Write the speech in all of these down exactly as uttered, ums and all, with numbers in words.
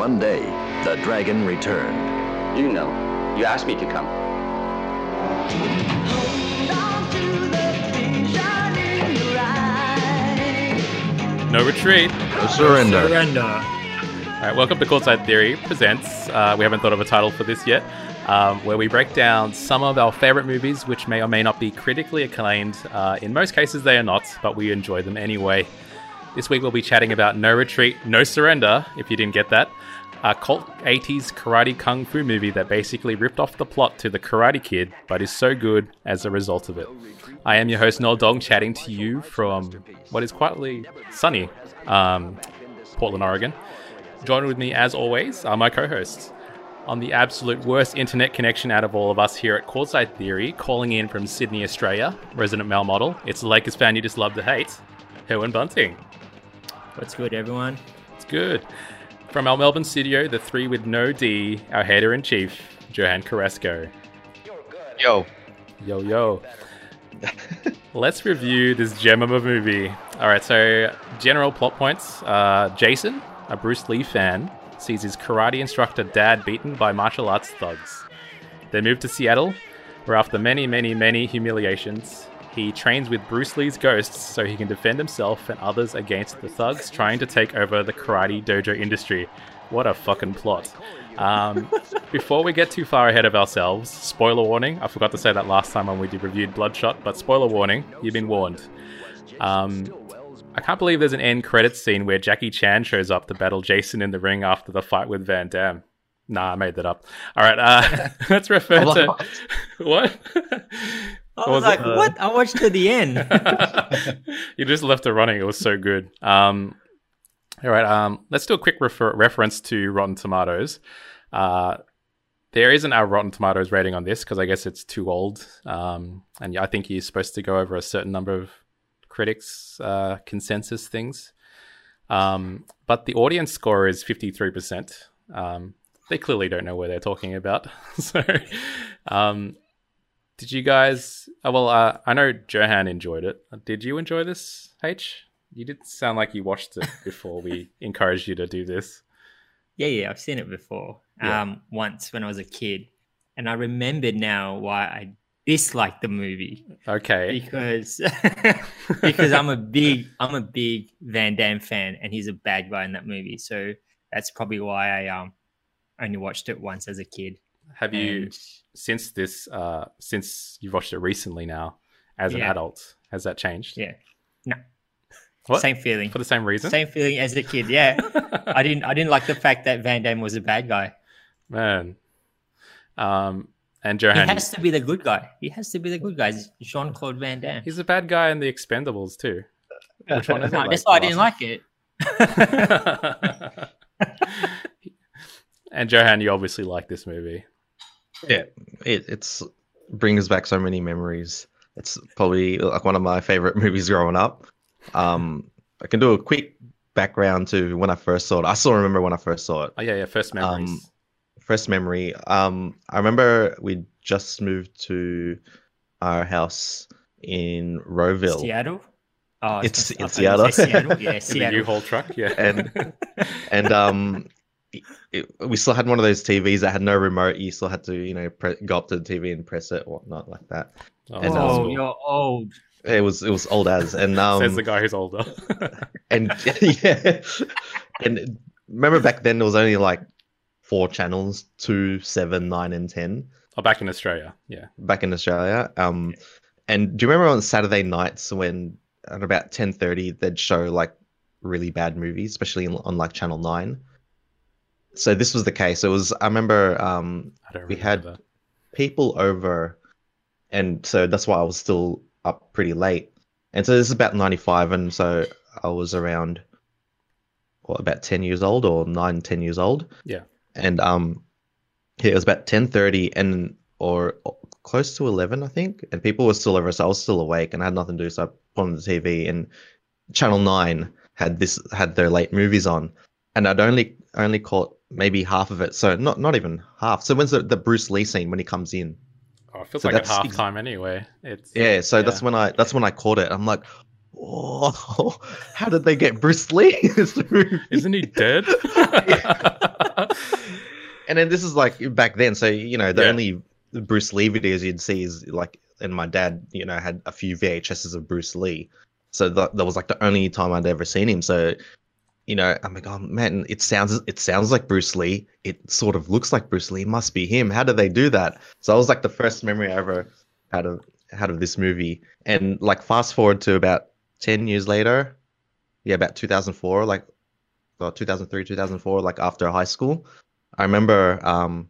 One day, the dragon returned. You know, you asked me to come. No retreat. No surrender. No surrender. All right, welcome to Courtside Theory presents. Uh, we haven't thought of a title for this yet, um, where we break down some of our favorite movies, which may or may not be critically acclaimed. Uh, in most cases, they are not, but we enjoy them anyway. This week, we'll be chatting about No Retreat, No Surrender, if you didn't get that, a cult eighties karate kung fu movie that basically ripped off the plot to The Karate Kid, but is so good as a result of it. I am your host, Noel Dong, chatting to you from what is quietly sunny um, Portland, Oregon. Joined with me, as always, are my co-hosts. On the absolute worst internet connection out of all of us here at Courtside Theory, calling in from Sydney, Australia, resident male model, it's the Lakers fan you just love to hate, Herwin Bunting. What's good, everyone? It's good. From our Melbourne studio, the three with no D, our hater-in-chief, Johan Carrasco. Yo. Yo, yo. Let's review this gem of a movie. Alright, so general plot points. Uh, Jason, a Bruce Lee fan, sees his karate instructor dad beaten by martial arts thugs. They move to Seattle, where after many, many, many humiliations, he trains with Bruce Lee's ghosts so he can defend himself and others against the thugs trying to take over the karate dojo industry. What a fucking plot. Um, before we get too far ahead of ourselves, spoiler warning, I forgot to say that last time when we did reviewed Bloodshot, but spoiler warning, you've been warned. Um, I can't believe there's an end credits scene where Jackie Chan shows up to battle Jason in the ring after the fight with Van Damme. Nah, I made that up. Alright, uh, let's refer to... What? I was like, it? what? I watched to the end. You just left it running. It was so good. Um, all right, um, let's do a quick refer- reference to Rotten Tomatoes. Uh, there isn't a Rotten Tomatoes rating on this because I guess it's too old. Um, and I think you're supposed to go over a certain number of critics' uh, consensus things. Um, but the audience score is fifty-three percent. Um, they clearly don't know what they're talking about. so... Um, Did you guys... Oh, well, uh, I know Johan enjoyed it. Did you enjoy this, H? You didn't sound like you watched it before we encouraged you to do this. Yeah, yeah, I've seen it before. Yeah. Um, once when I was a kid. And I remembered now why I disliked the movie. Okay. Because because I'm a big I'm a big Van Damme fan and he's a bad guy in that movie. So that's probably why I um only watched it once as a kid. Have you... And... Since this, uh, since you've watched it recently now, as an Yeah. adult, has that changed? Yeah. No. What? Same feeling. For the same reason? Same feeling as a kid, yeah. I didn't I didn't like the fact that Van Damme was a bad guy. Man. Um, and He Johan, has to be the good guy. He has to be the good guy. Jean-Claude Van Damme. he's a bad guy in The Expendables too. Which one is No, it? that's why I didn't like it. And Johan, you obviously like this movie. Yeah, it it's brings back so many memories. It's probably like one of my favorite movies growing up. Um, I can do a quick background to when I first saw it. I still remember when I first saw it. Oh yeah, yeah. First memories. Um, first memory. Um, I remember we just moved to our house in Rowville. Seattle? Oh, It's- I it's thought you said Seattle. Seattle. Yeah, In the Seattle. U-Haul truck, yeah. and and um it, we still had one of those T Vs that had no remote. You still had to, you know, pre- go up to the T V and press it or whatnot like that. Oh, and, that's Oh, cool. you're old. It was it was old as and um Says the guy who's older. and yeah, and remember back then there was only like four channels: two, seven, nine, and ten. Oh, back in Australia, yeah. Back in Australia. Um, and do you remember on Saturday nights when at about ten thirty they'd show like really bad movies, especially on, on like Channel Nine? So this was the case. It was. I remember um, I don't we remember had that. people over, and so that's why I was still up pretty late. And so this is about ninety-five, and so I was around, what, about ten years old or nine, ten years old. Yeah. And um, yeah, it was about ten thirty and or close to eleven, I think. And people were still over, so I was still awake and I had nothing to do. So I put on the T V, and Channel Nine had this had their late movies on, and I'd only only caught maybe half of it. So not not even half. So when's the, the Bruce Lee scene when he comes in? Oh, it feels So like at that's ex- halftime anyway. It's Yeah, so that's when I that's when I caught it. I'm like, oh, how did they get Bruce Lee in this movie? Isn't he dead? And then this is like back then, so you know the Yeah. only Bruce Lee videos you'd see is like, and my dad, you know, had a few V H Ses of Bruce Lee, so that, that was like the only time I'd ever seen him. So, you know, I'm like, oh man, it sounds it sounds like Bruce Lee. It sort of looks like Bruce Lee. It must be him. How did they do that? So that was like the first memory I ever had of had of this movie. And like fast forward to about ten years later, yeah, about two thousand four, like, well, two thousand three, two thousand four, like after high school. I remember um,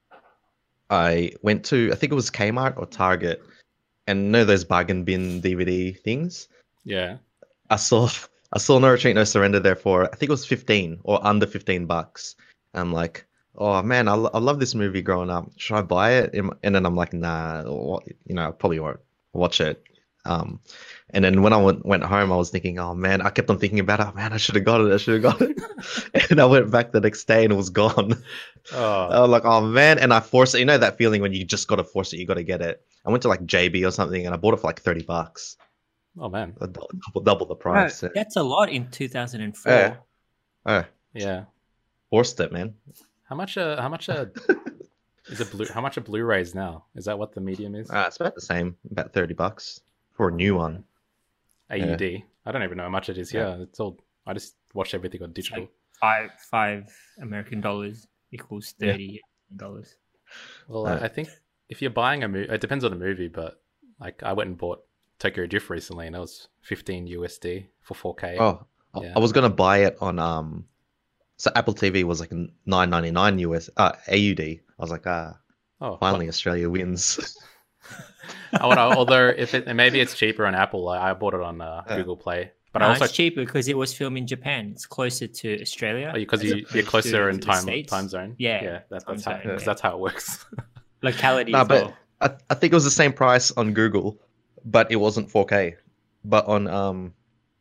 I went to, I think it was Kmart or Target, and you know those bargain bin D V D things? Yeah. I saw I saw No Retreat, No Surrender there for, I think it was fifteen or under fifteen bucks. I'm like, oh man, I, lo- I love this movie growing up. Should I buy it? Am- And then I'm like, nah, what, you know, I probably won't watch it. Um, and then when I went, went home, I was thinking, oh man, I kept on thinking about it. Oh man, I should have got it. I should have got it. And I went back the next day and it was gone. Oh. I was like, oh man. And I forced it. You know that feeling when you just got to force it, you got to get it. I went to like J B or something and I bought it for like thirty bucks. Oh man. Double, double, double the Bro, price. that's a lot in two thousand four. Yeah. Oh, Yeah. forced it, man. How much? Uh, how much? Uh, is it blue? How much are Blu-rays now? Is that what the medium is? Uh, it's about the same, about thirty bucks for a new one. A U D. I don't even know how much it is. Yeah, it's all. I just watched everything on digital. Like five five American dollars equals thirty dollars. Well, Uh, I think if you're buying a movie, it depends on the movie, but like I went and bought Tokyo Drift recently, and it was fifteen U S D for four K. Oh, I- Yeah. I was gonna buy it on um, so Apple T V was like nine ninety nine U S uh A U D. I was like, ah, oh, finally Australia wins. I wanna, although if it maybe it's cheaper on Apple, I, I bought it on uh, Yeah. Google Play, but No, I also it's cheaper because it was filmed in Japan. It's closer to Australia because as you, you're opposed closer to in the time States. time zone. Yeah, yeah, that, time that's how zone, because yeah. that's how it works. Locality No, as but well. I, I think it was the same price on Google, but it wasn't four K. But on um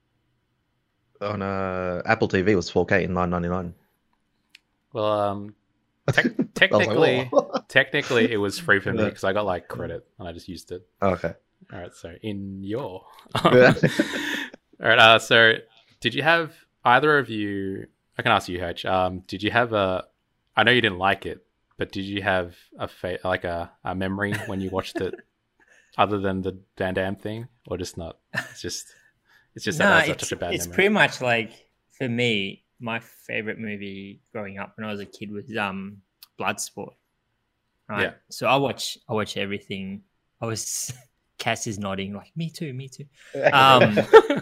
on uh Apple T V it was four K in nine ninety nine. Well, um, te- technically, "Whoa." technically, it was free for me Yeah. because I got like credit and I just used it. Okay. All right, so in your, Yeah. all right. Uh, so, did you have either of you? I can ask you, H. Um, did you have a? I know you didn't like it, but did you have a fa- like a, a memory when you watched it, other than the Van Damme thing, or just not? It's just, it's just No, that that's it's, such a bad it's memory. pretty much like for me, my favorite movie growing up when I was a kid was um Bloodsport. Right. Yeah. So I watch I watch everything. I was Cass is nodding like me too, me too. Um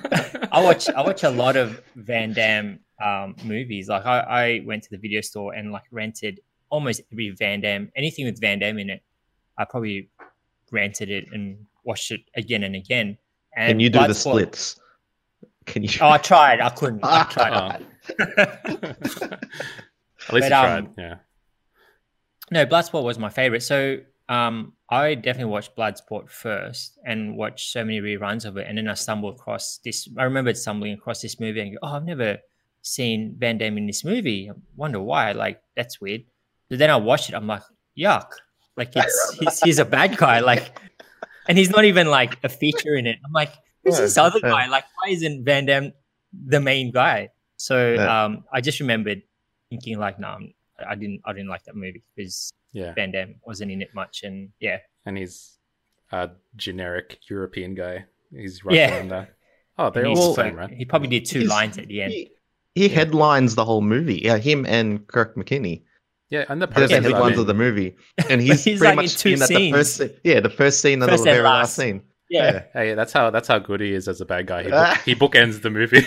I watch I watch a lot of Van Damme um movies. Like I, I went to the video store and like rented almost every Van Damme, anything with Van Damme in it. I probably rented it and watched it again and again. And Can you do the Bloodsport- splits? Can you? Oh, I tried. I couldn't. I tried. Oh. At least But, you um, tried. Yeah. No, Bloodsport was my favorite. So um, I definitely watched Bloodsport first and watched so many reruns of it. And then I stumbled across this. I remember stumbling across this movie and go, oh, I've never seen Van Damme in this movie. I wonder why. Like, that's weird. But then I watched it. I'm like, yuck. Like, it's he's, he's a bad guy. Like, and he's not even like a feature in it. I'm like, who's Yeah, this other yeah. guy? Like, why isn't Van Damme the main guy? So Yeah. um, I just remembered thinking like, no, I'm- I didn't, I didn't like that movie because Yeah. Van Damme wasn't in it much, and yeah, And he's a generic European guy. He's Russian. Yeah. And, uh, oh, they're and all he's the so- same, right? he probably did two He's- lines at the end. He, he headlines the whole movie. Yeah, him and Kirk McKinney. Yeah, and the They're poster. the Yeah, headlines but- of the movie, and he's, He's, pretty like, in much two in at the first. scenes. scene- Yeah, the first scene and First the and very last. last scene. Yeah, Hey, that's how that's how good he is as a bad guy. He, book, he bookends the movie.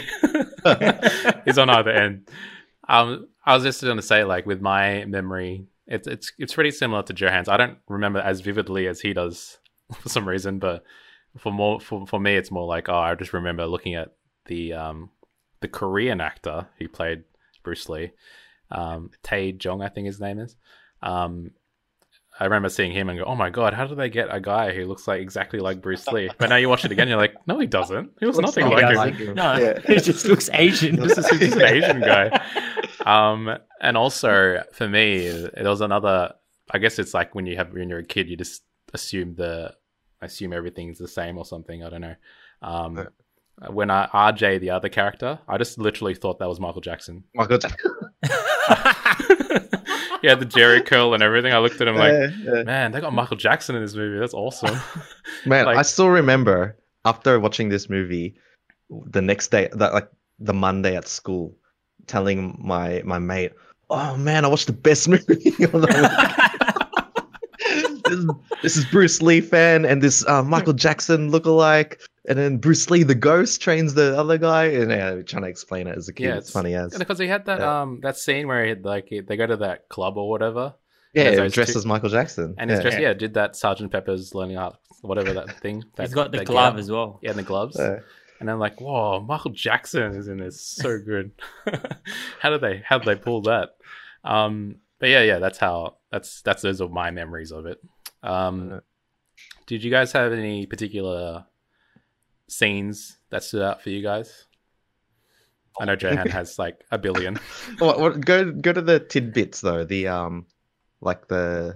He's on either end. Um, I was just going to say, like with my memory, it's it's it's pretty similar to Johan's. I don't remember as vividly as he does for some reason, but for more for, for me, it's more like oh, I just remember looking at the um the Korean actor who played Bruce Lee, um, Tae Jong, I think his name is. Um, I remember seeing him and go, oh my god, how did they get a guy who looks like exactly like Bruce Lee? But now you watch it again, you're like, no, he doesn't. He was Looks nothing nothing like him. like him. no, Yeah. he just looks Asian. This is he's just an Asian guy. Um, and also for me, it was another. I guess it's like when you have when you're a kid, you just assume the assume everything's the same or something. I don't know. Um, when I R J, the other character, I just literally thought that was Michael Jackson. Michael Jackson. he had the Jerry curl and everything. I looked at him like, Yeah, yeah. man, they got Michael Jackson in this movie. That's awesome. Man, Like- I still remember after watching this movie, the next day, that like the Monday at school, telling my my mate, "Oh man, I watched the best movie of the week. this, is, this is Bruce Lee fan and this uh, Michael Jackson lookalike, and then Bruce Lee the ghost trains the other guy, and yeah, we're trying to explain it as a kid. Yeah, it's, funny as because he had that Yeah. um that scene where he had, like he- they go to that club or whatever, yeah, There's those dressed two- as Michael Jackson, and yeah. he's just Yeah. yeah did that Sergeant Pepper's Lonely Hearts whatever that thing. That, He's got the that glove gown. as well. Yeah, and the gloves. Yeah. And I'm like, whoa, Michael Jackson is in this. So good. how did they how did they pull that? Um, but yeah, yeah, that's how that's that's those are my memories of it. Um, did you guys have any particular scenes that stood out for you guys? I know Johan has like a billion. What, what, go go to the tidbits though. The um, like the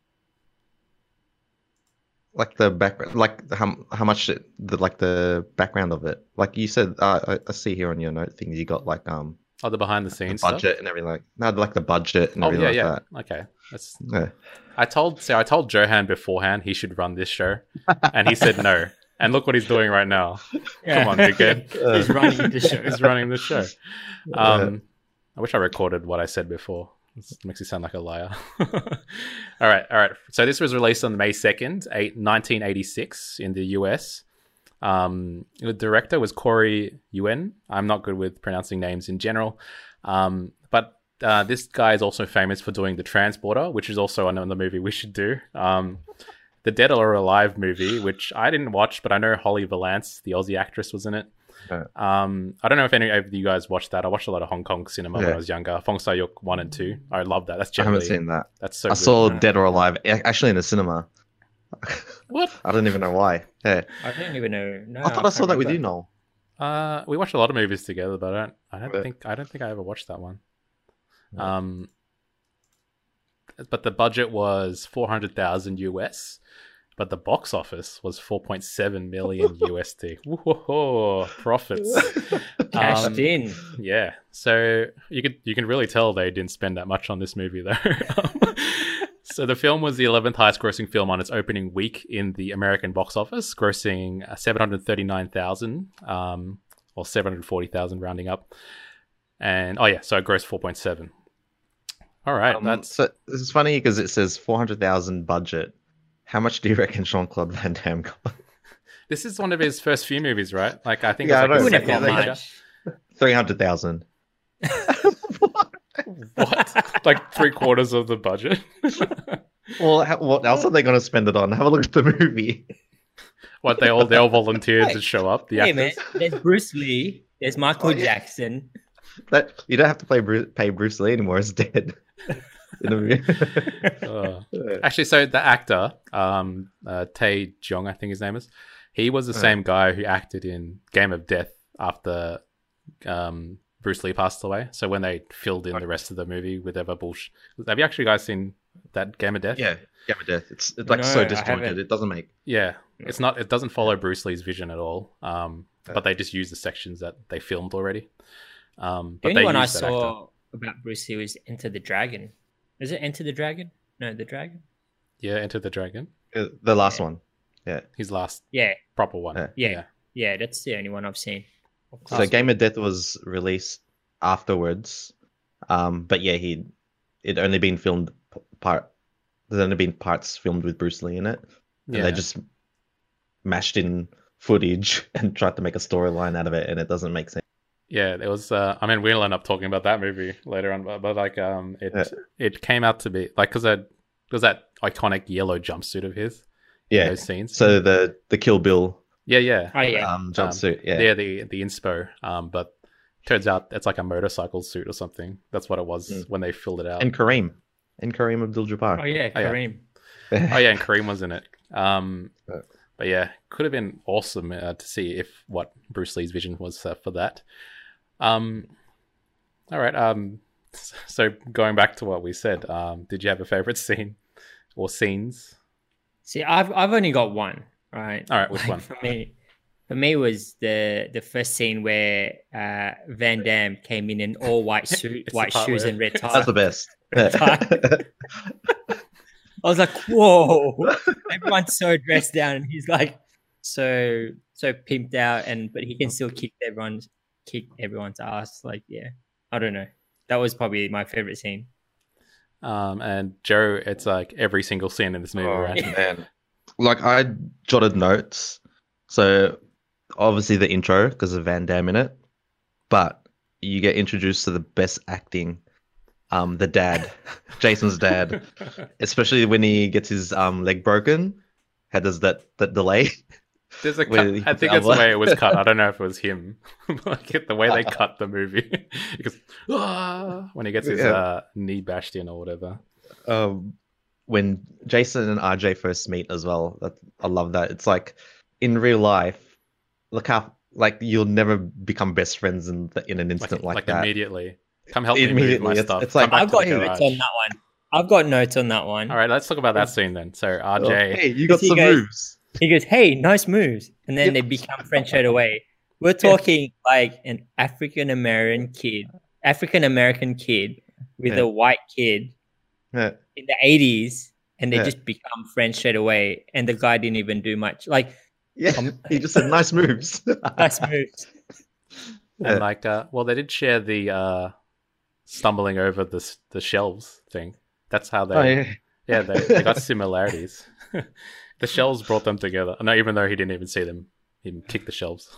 like the background, like how how much it, the like the background of it. Like you said, uh, I, I see here on your note things you got like um Oh, the behind the the scenes budget stuff. and everything. Like no, like the budget and Oh everything yeah, like yeah. Okay, that's. that. Yeah. I told so I told Johan beforehand he should run this show, and he said no. And look what he's doing right now. Come on, big kid. He's running the show. He's running the show. Um, I wish I recorded what I said before. This makes you sound like a liar. all right, all right. So this was released on May second, nineteen eighty-six in the U S. Um, the director was Corey Yuen. I'm not good with pronouncing names in general. Um, but uh, this guy is also famous for doing The Transporter, which is also another movie we should do. Um, the Dead or Alive movie, which I didn't watch, but I know Holly Valance, the Aussie actress, was in it. Right. Um, I don't know if any of you guys watched that. I watched a lot of Hong Kong cinema when Yeah. I was younger. Fong Sai Yuk one and two. I love that. That's I haven't generally seen that. that's so I good. saw No. Dead or Alive a- actually in the cinema. What? I don't even know why. Yeah. I don't even know. No, I thought I, saw can't that with you, remember. Noel. Uh, we watched a lot of movies together, but I don't. I don't Yeah. think. I don't think I ever watched that one. Yeah. Um, but the budget was four hundred thousand U S, but the box office was four point seven million U S D. Whoa, profits! Cashed Um, in. Yeah, so you could you can really tell they didn't spend that much on this movie though. Um, so the film was the eleventh highest grossing film on its opening week in the American box office, grossing seven hundred thirty-nine thousand, um, or seven hundred forty thousand rounding up. And oh yeah, so it grossed four point seven. All right, Um, that's so this is funny because it says four hundred thousand budget. How much do you reckon Jean-Claude Van Damme got? this is one of his first few movies, right? Like I think Yeah, it's I like know. his Wouldn't second have got feature. much. Three hundred thousand. What? Like three quarters of the budget? Well, how, what else are they going to spend it on? Have a look at the movie. What they all they all volunteered Hey. to show up. The Hey actors. man, there's Bruce Lee. There's Michael Oh, yeah. Jackson. That you don't have to play Bruce, pay Bruce Lee anymore. It's dead. In the movie. Uh, actually, so the actor, um, uh, Tae Jong, I think his name is, he was the Uh. same guy who acted in Game of Death after um, Bruce Lee passed away. So when they filled in the rest of the movie with ever bullshit. Have you actually guys seen that Game of Death? Yeah, Game of Death. It's, it's like No, so I disjointed. haven't. It doesn't make. Yeah, it's not. It doesn't follow Bruce Lee's vision at all. Um, Yeah. but they just use the sections that they filmed already. Um, The but only they one I used that actor. saw about Bruce Lee was Enter the Dragon. Is it Enter the Dragon? No, the Dragon. Yeah, Enter the Dragon. Uh, The last Yeah. one. Yeah. His last Yeah, proper one. Yeah. Yeah. yeah, that's the only one I've seen. So Game of Death was released afterwards. Um, but yeah, he it only been filmed p- part. There's only been parts filmed with Bruce Lee in it, and Yeah. they just mashed in footage and tried to make a storyline out of it, and it doesn't make sense. Yeah, it was. Uh, I mean, we'll end up talking about that movie later on, but, but like, um, it Yeah. it came out to be like because that was that iconic yellow jumpsuit of his. in Yeah. those scenes. So the the Kill Bill yeah, yeah, Oh yeah, um, jumpsuit. yeah. yeah, the the inspo. Um, but turns out it's like a motorcycle suit or something. That's what it was Mm. when they filled it out. And Kareem, and Kareem Abdul-Jabbar. oh yeah, Oh, yeah. Kareem. Oh yeah, and Kareem was in it. Um, Yeah. but yeah, could have been awesome uh, to see if what Bruce Lee's vision was uh, for that. Um, all right. Um, so going back to what we said, um, did you have a favorite scene or scenes? See, I've I've only got one. Right. All right, which Like, one? For me, for for me was the the first scene where uh, Van Damme came in an all white suit, It's white the part shoes, where- and red tie. That's the best. I was like, whoa! Everyone's so dressed down, and he's like so so pimped out, and but he can still kick everyone's kick everyone's ass. Like, yeah, I don't know. That was probably my favorite scene. Um, and Joe, it's like every single scene in this movie, Oh, right? man. Like I jotted notes. So obviously the intro because of Van Damme in it, but you get introduced to the best acting. Um, the dad, Jason's dad, especially when he gets his um leg broken, how does that that delay? There's a Where cut. he I puts think the that's the elbow. way it was cut. I don't know if it was him. Like the way they cut the movie, because ah, when he gets his Yeah. uh, knee bashed in or whatever. um, when Jason and R J first meet as well. That, I love that. It's like in real life, look how like you'll never become best friends in the, in an Like, instant like, like that. immediately. Come help me move Immediately, my it's- stuff. it's Come like- back I've to got the notes garage. on that one. I've got notes on that one. All right, let's talk about that scene then. So R J, Oh, hey, you got He some goes- moves. He goes, "Hey, nice moves," and then Yep. they become friends straight away. We're talking like an African American kid, African American kid with Yeah. a white kid Yeah. in the eighties, and they Yeah. just become friends straight away. And the guy didn't even do much. Like, Yeah, Um, he just said nice moves. nice moves. and Yeah. like, uh, well, they did share the uh, stumbling over the s- the shelves thing. That's how they. Oh, yeah. Yeah, they, they got similarities. The shelves brought them together. No, even though he didn't even see them, him kick the shelves.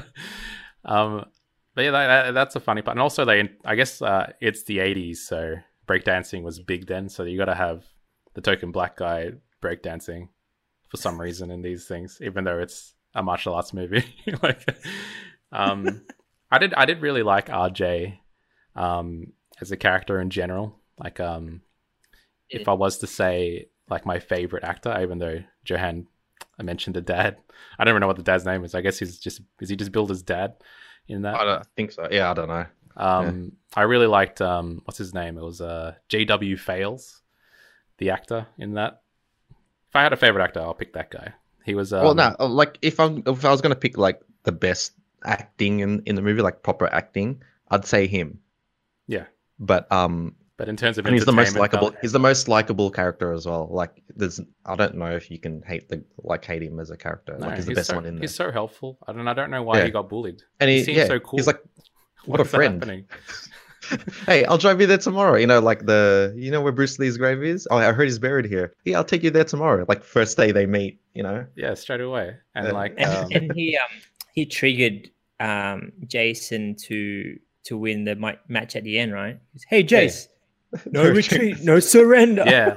um, but yeah, that, that's a funny part. And also, they, I guess, uh, it's the eighties, so breakdancing was big then. So you got to have the token black guy breakdancing for some reason in these things, even though it's a martial arts movie. Like, um, I did, I did really like R J um, as a character in general. Like, um. If I was to say like my favorite actor, even though Johan, I mentioned the dad, I don't even know what the dad's name is. I guess he's just is he just billed as dad in that? I don't think so. Yeah, I don't know. Um, I really liked um, what's his name? It was uh, J W Fails, the actor in that. If I had a favorite actor, I'll pick that guy. He was um, well, no, like if I'm if I was gonna pick like the best acting in in the movie, like proper acting, I'd say him. Yeah, But um, but in terms of and he's the most entertainment likable. value- He's the most likable character as well. Like there's, I don't know if you can hate the like hate him as a character. No, like he's the best so, one in there. He's so helpful. I don't I don't know why Yeah. he got bullied. And he, he seems yeah, so cool. He's like, what a is that friend. happening? Hey, I'll drive you there tomorrow. You know, like the, you know where Bruce Lee's grave is? Oh, I heard he's buried here. Yeah, I'll take you there tomorrow. Like first day they meet, you know? Yeah, straight away. And Yeah. like, And, um, and he um he triggered um Jason to to win the mi- match at the end, right? He's, hey, Jace, no retreat, no surrender. yeah.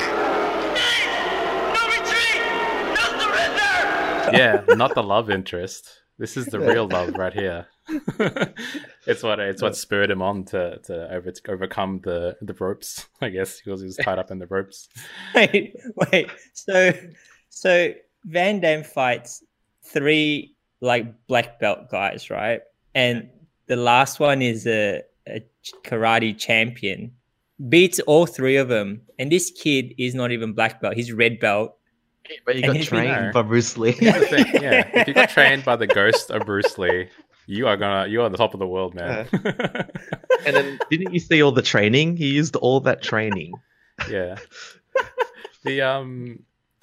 Yeah, not the love interest. This is the real love right here. It's what it's what spurred him on to to over, to overcome the the ropes. I guess because he was tied up in the ropes. Wait, wait. So, so Van Damme fights three like black belt guys, right? And the last one is a, a karate champion. Beats all three of them, and this kid is not even black belt; he's red belt. But you And got he's been trained there. by Bruce Lee. That's the thing, yeah, if you got trained by the ghost of Bruce Lee, you are gonna you are on the top of the world, man. And then didn't you see all the training? He used all that training. Yeah. The um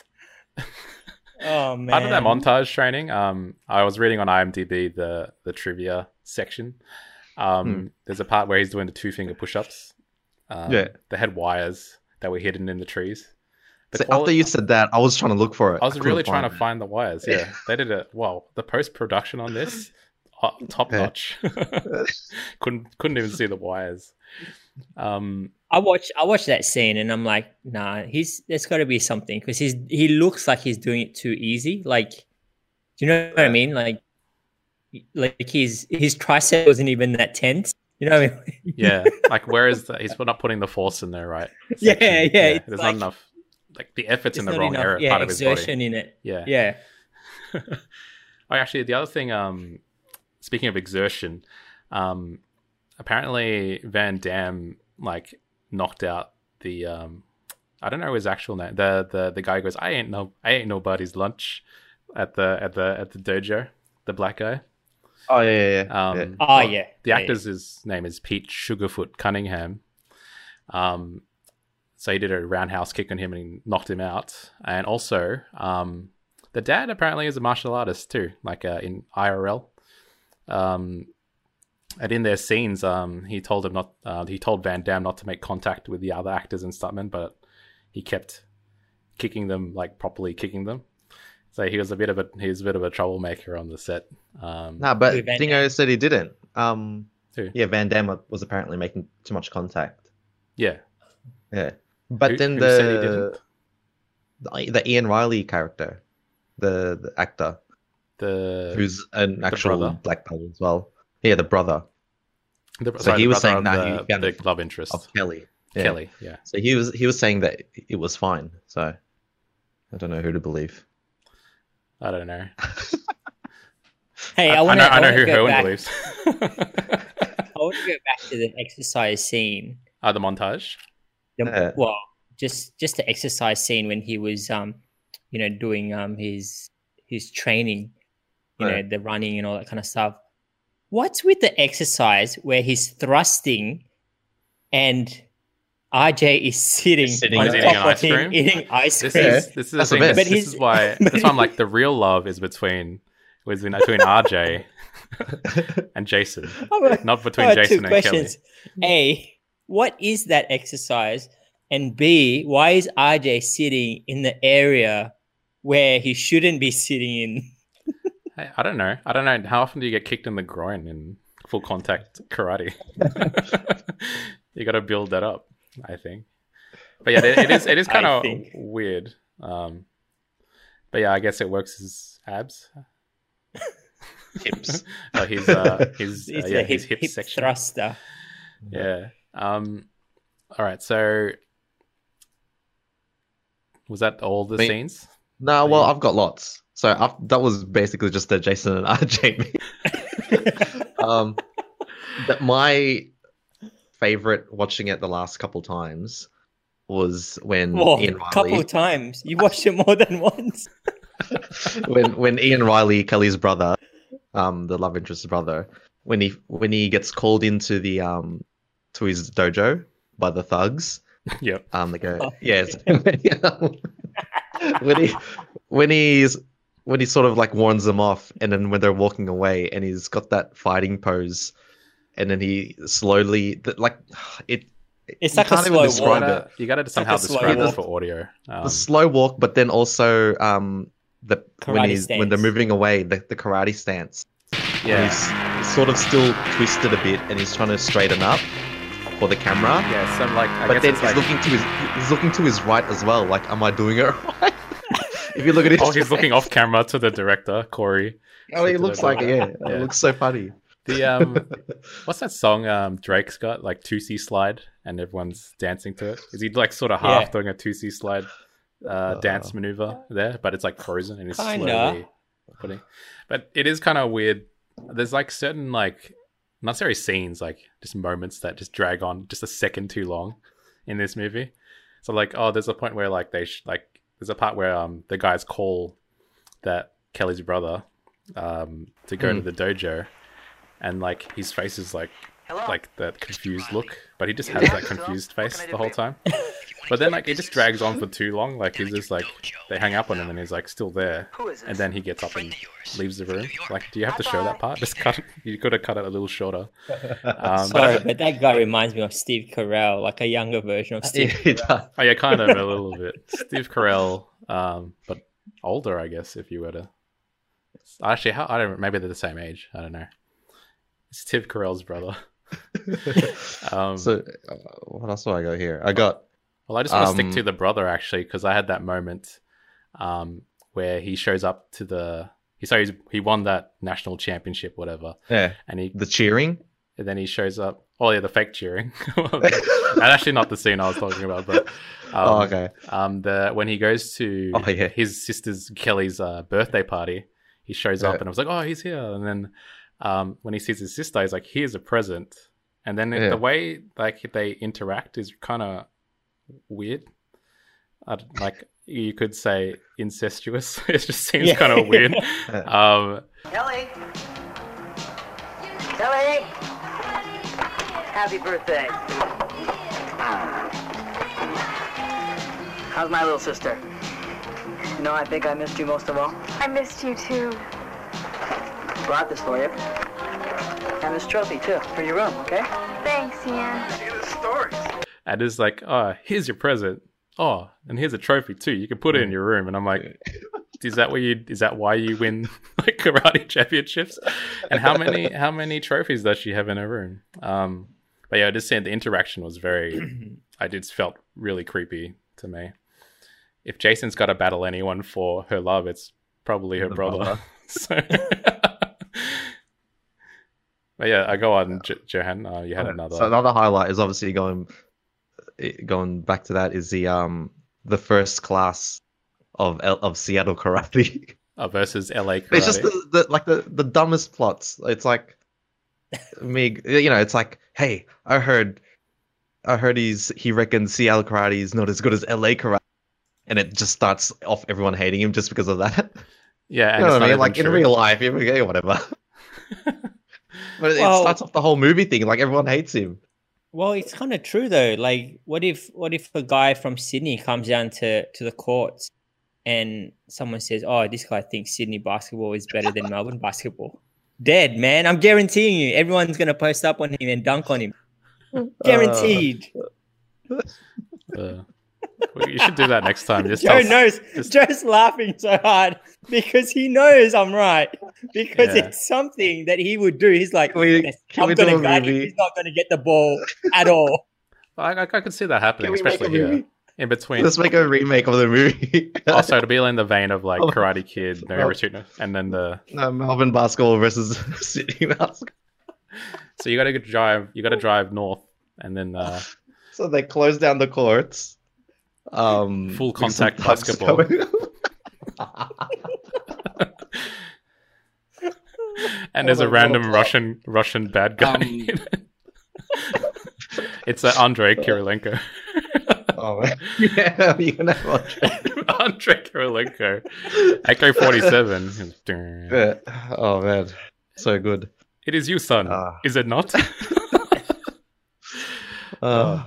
Oh man! part of that montage training, um, I was reading on IMDb the the trivia section. Um, Hmm. There's a part where he's doing the two finger push ups. Um, Yeah. They had wires that were hidden in the trees. The So quali- after you said that, I was trying to look for it. I was couldn't really trying to it. find the wires. Yeah, they did it. Wow, the post production on this, uh, top Yeah. notch. couldn't couldn't even see the wires. Um, I watched I watched that scene and I'm like, nah, he's there's got to be something because he's he looks like he's doing it too easy. Like, do you know what I mean? Like, like his his tricep wasn't even that tense. You know what I mean? yeah, like where is the, he's not putting the force in there, right? Yeah, section. yeah, it's There's like- not enough. Like the effort's in There's the not wrong enough, area, yeah, part of his body. exertion in it. Yeah. Yeah. Oh, actually, the other thing. Um, speaking of exertion, um, apparently Van Damme like knocked out the um, I don't know his actual name. The the the guy goes, I ain't no I ain't nobody's lunch at the at the at the dojo. the black guy. Oh yeah, yeah, yeah. Um, yeah. Oh well, yeah, The yeah, actor's his name is Pete Sugarfoot Cunningham. Um, so he did a roundhouse kick on him and he knocked him out. And also, um, the dad apparently is a martial artist too, like uh, in I R L. Um, and in their scenes, um, he told him not. Uh, he told Van Damme not to make contact with the other actors and stuntmen, but he kept kicking them, like properly kicking them. So he was a bit of a he was a bit of a troublemaker on the set. Um, Nah, but With Van Dingo said he didn't. Um, Who? yeah, Van Damme was apparently making too much contact. yeah, Yeah, but Who- then who said he the, the the Ian Riley character, the, the actor the who's an actual brother? black belt as well. Yeah, the brother the, so sorry, he the was brother saying of that the, he found the it- love interest of Kelly. Yeah. Kelly. Yeah, So he was he was saying that it was fine. So I don't know who to believe. I don't know. Hey, I, I, I want know, to. I know who go Herwin back, believes. I want to go back to the exercise scene. Ah, the montage. The- Yeah. Well, just just the exercise scene when he was, um, you know, doing um his his training, you Right. know, the running and all that kind of stuff. What's with the exercise where he's thrusting, and R J is sitting, Sitting on on top eating an of ice him cream? eating ice This cream? is this is the That's the thing. best. This, But this his- is why. but That's why I'm like the real love is between was in, between R J and Jason, I've got- not between I've got Jason two and Kelly. questions. A, what is that exercise? And B, why is R J sitting in the area where he shouldn't be sitting in? I, I don't know. I don't know. How often do you get kicked in the groin in full contact karate? You got to build that up, I think. But yeah, it, it is. It is I kind of think. weird. Um, but yeah, I guess it works as abs. Hips. Oh, his uh, his uh, It's yeah, a his hip, hip, hip section. thruster. Yeah. Um. All right. So was that all the Me- scenes? No, well, Yeah. I've got lots. So I've, that was basically just the Jason and R J. um, that my favorite watching it the last couple times was when Whoa, Ian a couple Riley, of times. You watched it more than once. when when Ian Riley, Kelly's brother, um, the love interest's brother, when he when he gets called into the um to his dojo by the thugs, Yep. um, they go, Oh. yes, when he when he's when he sort of like warns them off, and then when they're walking away, and he's got that fighting pose, and then he slowly th- like it. It's you like a can't even slow You describe walk. it. gotta, you gotta somehow like a slow describe it walk. for audio. Um, The slow walk, but then also um the when Karate he's when they're stance. moving away, the, the karate stance. When yeah. he's, he's sort of still twisted a bit, and he's trying to straighten up for the camera. Yeah. So like, I But guess then it's he's like, looking to his he's looking to his right as well. Like, am I doing it right? If you look at his, oh, he's looking off camera to the director, Corey. Oh, he to the looks like it. Yeah, Yeah. it looks so funny. The um, what's that song um Drake's got, like two C slide, and everyone's dancing to it? Is he like sort of half Yeah. doing a two C slide uh, dance maneuver there, but it's like frozen and he's Kinda. slowly putting. But it is kind of weird. There's like certain like not necessarily scenes, like just moments that just drag on just a second too long in this movie. So like, oh, there's a point where like they sh- like there's a part where um the guys call that Kelly's brother um to go to Mm. the dojo. And like his face is like like that confused look, but he just has that confused face the whole time. But then like it just drags on for too long. Like he's just like they hang up on him and he's like still there, and then he gets up and leaves the room. Like, do you have to show that part? Just cut. You could have cut it a little shorter. Um, Sorry, but but that guy reminds me of Steve Carell, like a younger version of Yeah, Steve. he does. oh yeah, kind of a little bit. Steve Carell, um, but older, I guess. If you were to actually, how I don't. Maybe they're the same age. I don't know. It's Steve Carell's brother. um, So, uh, what else do I got here? I got Well, I just want to stick Um, to the brother actually, because I had that moment um, where he shows up to the. He so he's, he won that national championship, whatever, yeah and he the cheering. and then he shows up. Oh yeah, the fake cheering. That's actually not the scene I was talking about, but um, Oh, okay. Um, the when he goes to Oh, yeah. his sister's Kelly's uh, birthday party, he shows up Yeah. and I was like, oh, he's here. And then um, when he sees his sister, he's like, here's a present. And then Yeah. the way like they interact is kind of weird. I, d- like you could say incestuous. It just seems Yeah. kind of weird. Um, Kelly? Kelly? Happy birthday. How's my little sister? You know, I think I missed you most of all. I missed you too. Brought this for you. And this trophy, too, for your room, okay? Thanks, Ian. and it's like, oh, here's your present. Oh, and here's a trophy too. You can put it in your room. And I'm like, is that where you? Is that why you win like karate championships? And how many how many trophies does she have in her room? Um, but yeah, I just saying the interaction was very. I just felt really creepy to me. If Jason's got to battle anyone for her love, it's probably her The brother. brother. So, but yeah, I go on, J- Johan. Uh, you had another. So another highlight is obviously going going back to that is the um the first class of L- of Seattle Karate. uh, versus L A Karate. It's just the, the like the, the dumbest plots. It's like me, you know. It's like, hey, I heard, I heard he's he reckons Seattle Karate is not as good as L A Karate, and it just starts off everyone hating him just because of that. yeah, and You know it's what I not mean? even Like in true. real life, you yeah, whatever. But it Well- starts off the whole movie thing. Like everyone hates him. Well, it's kind of true though. Like, what if what if a guy from Sydney comes down to, to the courts and someone says, "Oh, this guy thinks Sydney basketball is better than Melbourne basketball"? Dead, man. I'm guaranteeing you, everyone's gonna post up on him and dunk on him. Guaranteed. Uh, well, you should do that next time. Just Joe tell- knows. just- Joe's laughing so hard because he knows I'm right. Because Yeah. it's something that he would do. He's like, Can we- "Yes, can I'm we do gonna a guard him. movie?" He's not gonna get the ball at all." I, I, I could see that happening, Can we make especially a here movie? in between. Let's make a remake of the movie. Also, to be in the vein of like Oh. Karate Kid, no Oh. Rotuna, and then the No, Melbourne basketball versus Sydney basketball. so you got to drive, you got to drive north, and then uh, So they close down the courts. Um, Full with some contact thugs basketball. going- and there's Oh a my random God. Russian Russian bad guy. Um, in it. It's uh, Andrei Kirilenko. Oh, man. Yeah, you can have one. Andrei Kirilenko, A K forty-seven. Yeah. Oh man, so good. It is you, son. Ah. Is it not? Uh,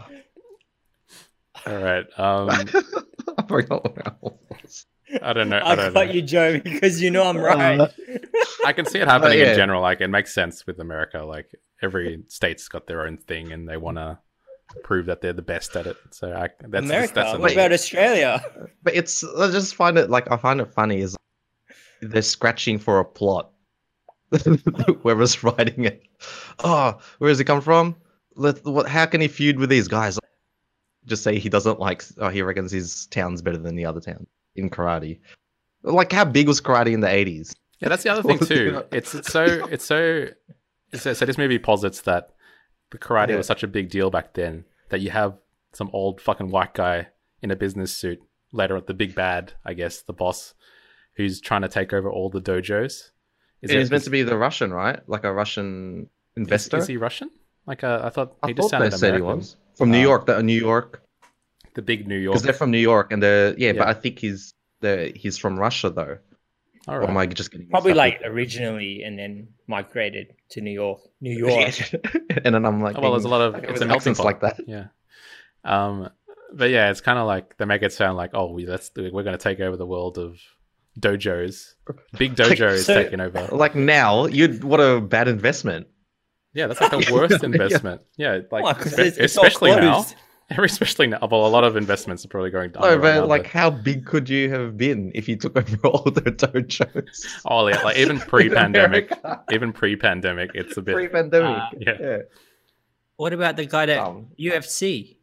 All right. Um, I forgot what that was. I don't know. I I don't got know. you, Joe, because you know I'm right. Uh, I can see it happening yeah. in general. Like it makes sense with America. Like every state's got their own thing, and they want to prove that they're the best at it. So I, that's America. that's What another- about Australia? But it's I just find it like I find it funny is they're scratching for a plot. Whoever's writing it. Oh, where does he come from? Let what? How can he feud with these guys? Just say he doesn't like. Oh, he reckons his town's better than the other town in karate. Like how big was karate in the eighties? Yeah, that's the other thing too. It's it's so it's so it's so, so this movie posits that the karate Yeah. was such a big deal back then that you have some old fucking white guy in a business suit later at the big bad, I guess, the boss, who's trying to take over all the dojos. Is He's meant to be the Russian, right? Like a Russian investor. Is, is he Russian? Like uh, I thought I he just thought they sounded said American. he was from New Uh, York. The New York, The big New York. because they're from New York, and they're yeah, Yeah. But I think he's the he's from Russia though. All Or am right. I just getting Probably mixed like up with- originally and then migrated to New York. New York. and then I'm like, Oh, well, there's a lot of thinking, it's with a melting accents pot like that. Yeah. Um, but yeah, it's kind of like they make it sound like, oh, we let's we're going to take over the world of dojos. Big dojo is so- taking over. Like now, you'd what a bad investment. Yeah, that's like the worst Yeah. investment. Yeah, like Why? 'Cause espe- it's- it's all especially now. closed. Especially now. Well, a lot of investments are probably going down. No, right but now, like, how big could you have been if you took over all the dojos? oh yeah, like even pre-pandemic, America. even pre-pandemic, it's a bit. Pre-pandemic, Uh, yeah. yeah. What about the guy that Um, U F C?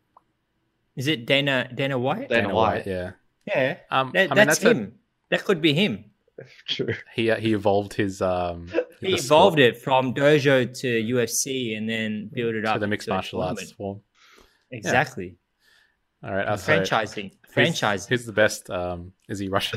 Is it Dana Dana White? Dana Dana White. White, yeah. Yeah, Um, that, I mean, that's, that's a- him. That could be him. True. he uh, he evolved his um. He the evolved sport it from dojo to U F C and then built it up to the mixed into a martial arts tournament. form. Exactly. All right, uh, so Franchising. who's- Franchising. Who's the best? Um, is he Russian?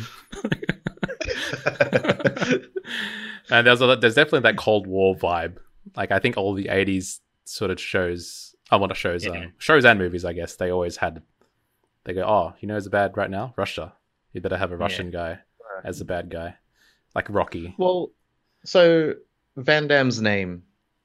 And there's a, there's definitely that Cold War vibe. Like I think all the eighties sort of shows. I want to shows Yeah. um, shows and movies. I guess they always had they go, oh, you know who's bad right now? Russia. You better have a Russian Yeah. guy as the bad guy, like Rocky. Well, so Van Damme's name,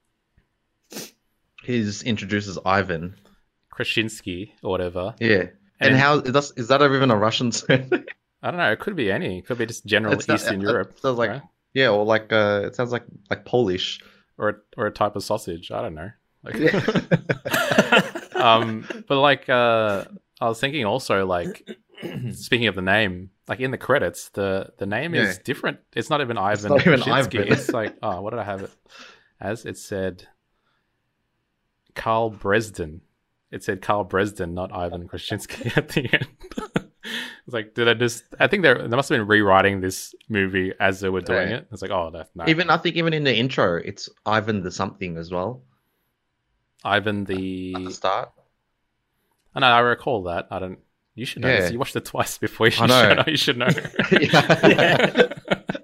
he's introduced as Ivan. Krasinski or whatever. Yeah. And, And- how is that, is that even a Russian surname? I don't know. It could be any. It could be just general It's not- Eastern it- Europe, It sounds like right? yeah, or like uh, it sounds like like Polish. or a, or a type of sausage. I don't know. Like, Yeah. um, but like, uh, I was thinking also, like, speaking of the name, like in the credits, the the name is Yeah. different. It's not even Ivan. not even Krasinski. Ivan. It's like, oh, what did I have it as? It said Carl Bresden. It said Carl Bresden, not Ivan Krasinski at the end. It's like, did I just? I think they they must have been rewriting this movie as they were doing Yeah. it. It's like, oh, no, no. Even I think even in the intro, it's Ivan the something as well Ivan at the. the start. I know. I recall that. I don't. You should know Yeah. this. You watched it twice before. You I should know. know. You should know. Yeah.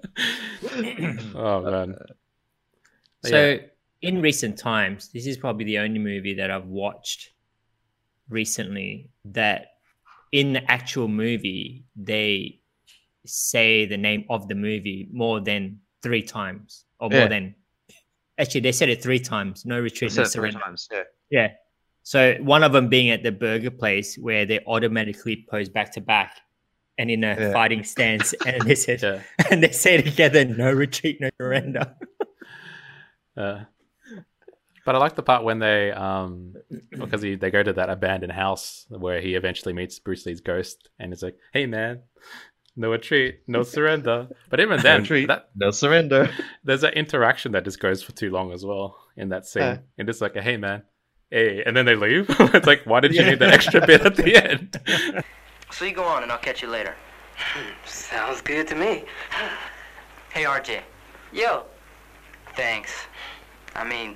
Oh man. But So, yeah. in recent times, this is probably the only movie that I've watched recently that in the actual movie, they say the name of the movie more than three times or Yeah. more than. Actually, they said it three times. No retreat, no Said it three surrender. times. Yeah. Yeah. So one of them being at the burger place where they automatically pose back to back and in a Yeah. fighting stance, and they said, Yeah. and they say together, "No retreat, no surrender." Uh, but I like the part when they, um, because he, they go to that abandoned house where he eventually meets Bruce Lee's ghost, and it's like, "Hey man, no retreat, no surrender." But even then, retreat. that, No surrender. there's that interaction that just goes for too long as well in that scene. Yeah. And it's like, "Hey man, hey," and then they leave. It's like, why did you Yeah. need that extra bit at the end? So you go on and I'll catch you later. Sounds good to me. Hey, R J. Yo. Thanks. I mean,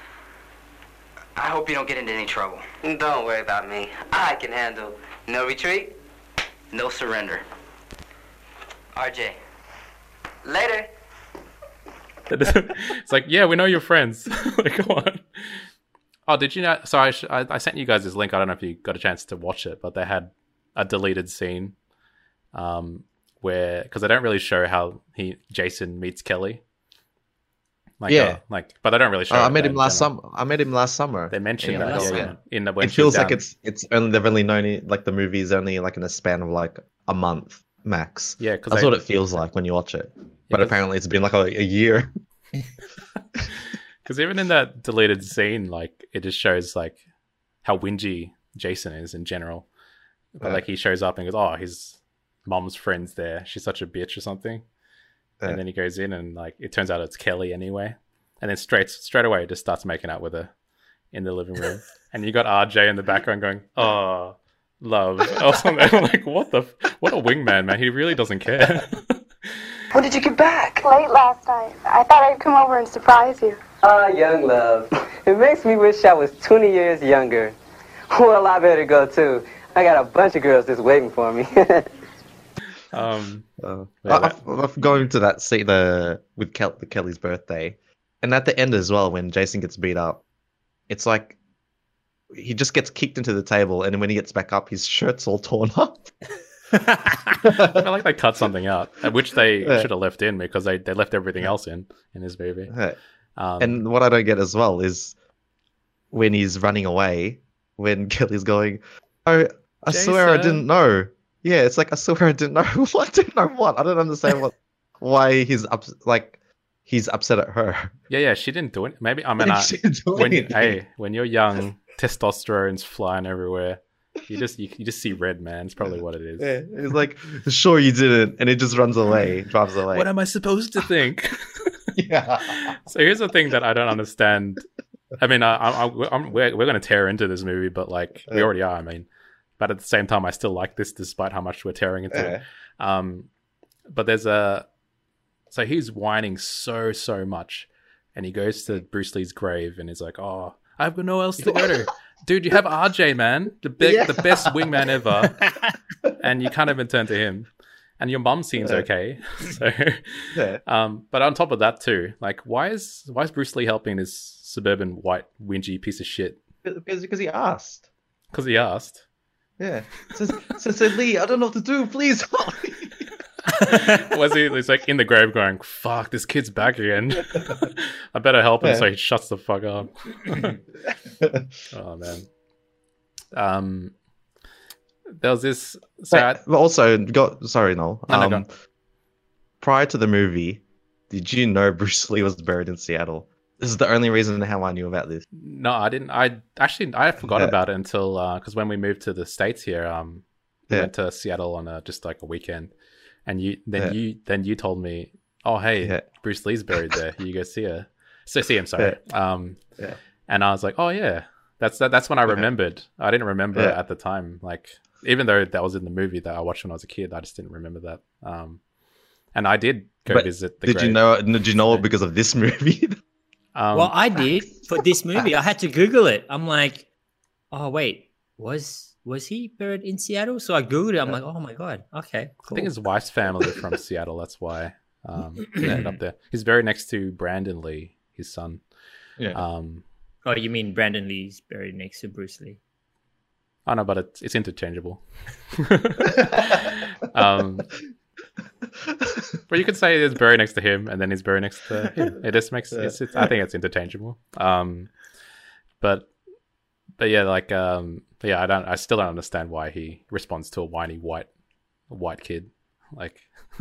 I hope you don't get into any trouble. Don't worry about me. I can handle no retreat, no surrender. R J. Later. It's like, yeah, we know you're friends. Like, come on. Oh, did you know? So I, sh- I I sent you guys this link. I don't know if you got a chance to watch it, but they had a deleted scene, um, where because they don't really show how he Jason meets Kelly. Like, Yeah. uh, like, but they don't really show. Uh, I it met in him last general. summer. I met him last summer. They mentioned Yeah, that, last yeah, summer. in the when It she was feels like down. it's it's only they've only known it like the movie's only like in a span of like a month max. Yeah, because That's what it feels like when you watch it. But 'cause- apparently it's been like a, a year. Because even in that deleted scene, like it just shows like how whingy Jason is in general. But Yeah. like he shows up and goes, "Oh, his mom's friend's there. She's such a bitch" or something. Yeah. And then he goes in and like it turns out it's Kelly anyway. And then straight straight away just starts making out with her in the living room. And you got R J in the background going, "Oh, love." Or something. I'm like, what the f- what a wingman, man. He really doesn't care. When did you get back? Late last night. I thought I'd come over and surprise you. Ah, young love. It makes me wish I was twenty years younger. Well, I better go too. I got a bunch of girls just waiting for me. um Uh, Yeah, I, but- I've, I've going to that scene the with Kel, the Kelly's birthday, and at the end as well when Jason gets beat up, it's like he just gets kicked into the table, and when he gets back up, his shirt's all torn up. I feel like they cut something out, uh, which they Yeah. should have left in because they, they left everything else in in this movie. Yeah. Um, And what I don't get as well is when he's running away, when Kelly's going, "Oh, I swear I Jason." didn't know." Yeah, it's like I swear I didn't know. What? Didn't know what? I don't understand what, why he's up, like he's upset at her. yeah, yeah, she didn't do it. Maybe I mean, I, She didn't do when you, anything. hey, when you're young, testosterone's flying everywhere. You just you, you just see red, man. It's probably what it is. Yeah, he's like, "Sure you didn't," and he just runs away, drives away. What am I supposed to think? Yeah, So here's the thing that I don't understand. I mean, I, I, I'm, we're we're going to tear into this movie, but like we Yeah. already are. I mean, but at the same time, I still like this despite how much we're tearing into it. yeah. Um, but there's a so he's whining so so much, and he goes to Bruce Lee's grave and he's like, "Oh, I've got nowhere else to go to." Dude, you have R J, man, the big, Yeah. the best wingman ever, and you can't even turn to him. And your mum seems Yeah. okay, so. Yeah. Um, but on top of that too, like, why is why is Bruce Lee helping this suburban white whingy piece of shit? Because because he asked. Because he asked. Yeah. So, so, so Lee, I don't know what to do. Please help me. Was he? He's like in the grave, going, "Fuck, this kid's back again. I better help him." Yeah. So he shuts the fuck up. Oh man. Um, there was this. So I, But, but also, got sorry, Noel. No, no, Um, go. prior to the movie, did you know Bruce Lee was buried in Seattle? This is the only reason how I knew about this. no, I didn't. I actually I forgot Yeah. about it until because when we moved to the States here, um, we Yeah. went to Seattle on a, just like a weekend, and you then Yeah. you then you told me, "Oh, hey, Yeah. Bruce Lee's buried there. You go see her, so see him." Sorry. Um, Yeah. and I was like, "Oh yeah, that's that, that's when I Yeah. remembered. I didn't remember Yeah. at the time, like even though that was in the movie that I watched when I was a kid, I just didn't remember that. Um, and I did go But visit the. Did you grave. know? Did you know it because of this movie? Um, Well, I did for this movie. I had to Google it. I'm like, oh wait, was was he buried in Seattle? So I Googled it. I'm like, oh my god, okay, I cool. think his wife's family are from Seattle. That's why um, he ended up there. He's very next to Brandon Lee, his son. Yeah. Um, Oh, you mean Brandon Lee's buried next to Bruce Lee? I know, but it's, it's interchangeable. um, but you could say it's buried next to him, and then he's buried next to him. It just makes it's, it's. I think it's interchangeable. Um, but but yeah, like um, yeah, I don't. I still don't understand why he responds to a whiny white white kid. Like,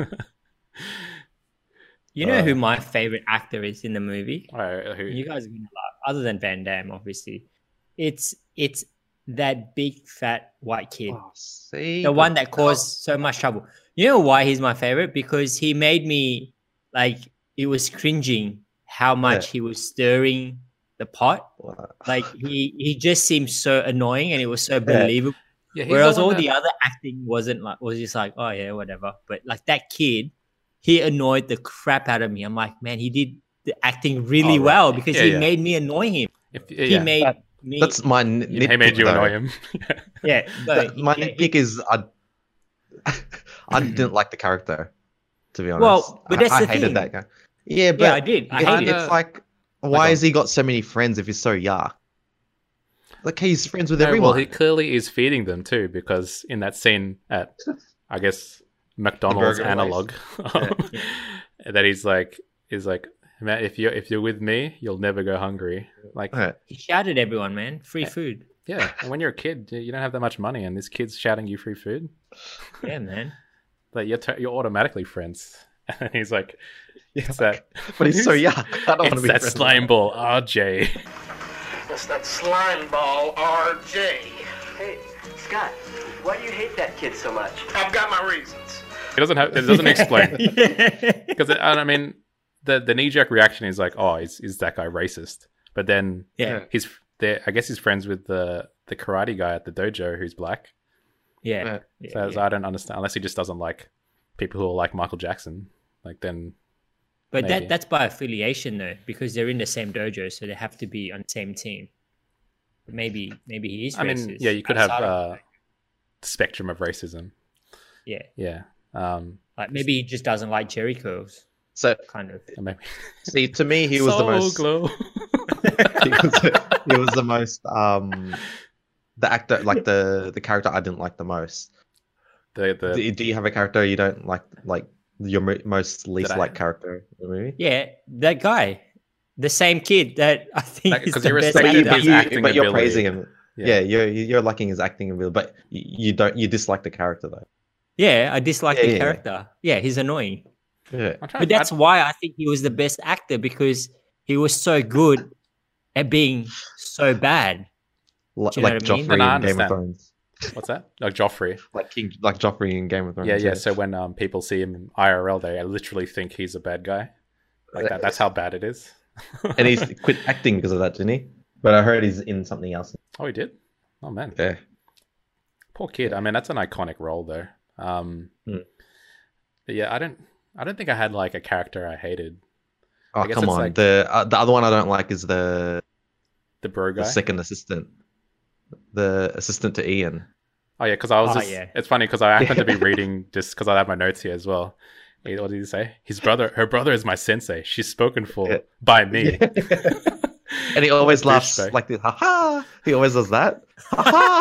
You know Uh, who my favorite actor is in the movie? uh, who, You guys are gonna laugh. Other than Van Damme, obviously, it's it's that big fat white kid, Oh, see, the one that caused so much trouble. You know why he's my favorite? Because he made me like it was cringing how much Yeah. he was stirring the pot. Oh, Like he he just seemed so annoying, and it was so believable. yeah, he's Whereas the one all that- the other acting wasn't like was just like, oh yeah, whatever. But like that kid, he annoyed the crap out of me. I'm like, man, he did the acting really Oh, right. well because Yeah, he yeah. made me annoy him. If, He yeah, made That- me That's my n- he nitpick. made you though. annoy him. yeah. No, That- my he- nitpick is I, I didn't like the character, to be honest. Well, but that's I, the I hated thing. that guy. Yeah, but yeah, I did. I it- hated kinda- it. it's like, why Like, has he got so many friends if he's so young? Like he's friends with No, everyone. well, he clearly is feeding them too, because in that scene at, I guess, McDonald's burger place. analog, that he's like, is like, man, if you're if you're with me, you'll never go hungry. Like, Yeah. He shouted at everyone, man. Free food. yeah, and when you're a kid, you don't have that much money, and this kid's shouting you free food, Yeah, man. like you're t- you're automatically friends. And he's like, it's that, But he's so young. I don't want to it's be that friends with slime him. ball, R J. It's that slime ball, R J. Hey, Scott, why do you hate that kid so much? I've got my reasons. It doesn't have, it doesn't explain. Because I mean, the the knee jerk reaction is like, oh, is is that guy racist? But then Yeah. he's there. I guess he's friends with the the karate guy at the dojo who's black. Yeah. So, yeah, so I don't understand unless he just doesn't like people who are like Michael Jackson. Like then, But maybe. that that's by affiliation though, because they're in the same dojo, so they have to be on the same team. Maybe maybe he is I mean, racist. yeah, you could have outside of- uh, spectrum of racism. yeah. Yeah, um, Like maybe he just doesn't like Jerry curls, So kind of. and maybe see, to me, he was the Soul most. glow. he, was, he was the most. Um, the actor, like the the character, I didn't like the most. the the Do, do you have a character you don't like? Like your mo- most least I- like character in the movie? Yeah, that guy, the same kid that I think Like, is 'cause the you're best But, you, respecting actor. but, his you, acting but you're ability. praising him. Yeah. Yeah, you're you're liking his acting ability, but you, you don't you dislike the character though. Yeah, I dislike Yeah, the yeah, yeah. character. Yeah, he's annoying. Yeah, I'm trying But to- that's why I think he was the best actor, because he was so good at being so bad. Li- Do you know like what I mean? Joffrey No, I in Game of understand. Thrones, what's that? Like Joffrey. like King, like Joffrey in Game of Thrones. Yeah, yeah. So when um, people see him in I R L, they literally think he's a bad guy. Like that. That's how bad it is. and he's quit acting because of that, didn't he? But I heard he's in something else. Oh, he did. Oh man, Yeah, poor kid. I mean, that's an iconic role though. Um, Hmm. but yeah, I don't. I don't think I had like a character I hated. oh I guess come it's on. like- The uh, the other one I don't like is the The bro the guy. second assistant, the assistant to Ian. Oh yeah, because I was Oh, just. yeah. It's funny because I happened to be reading just because I have my notes here as well. He- What did he say? His brother, her brother is my sensei. She's spoken for Yeah. by me. And he always laughs Douchebag. like this. Ha ha! He always does that. Ha ha!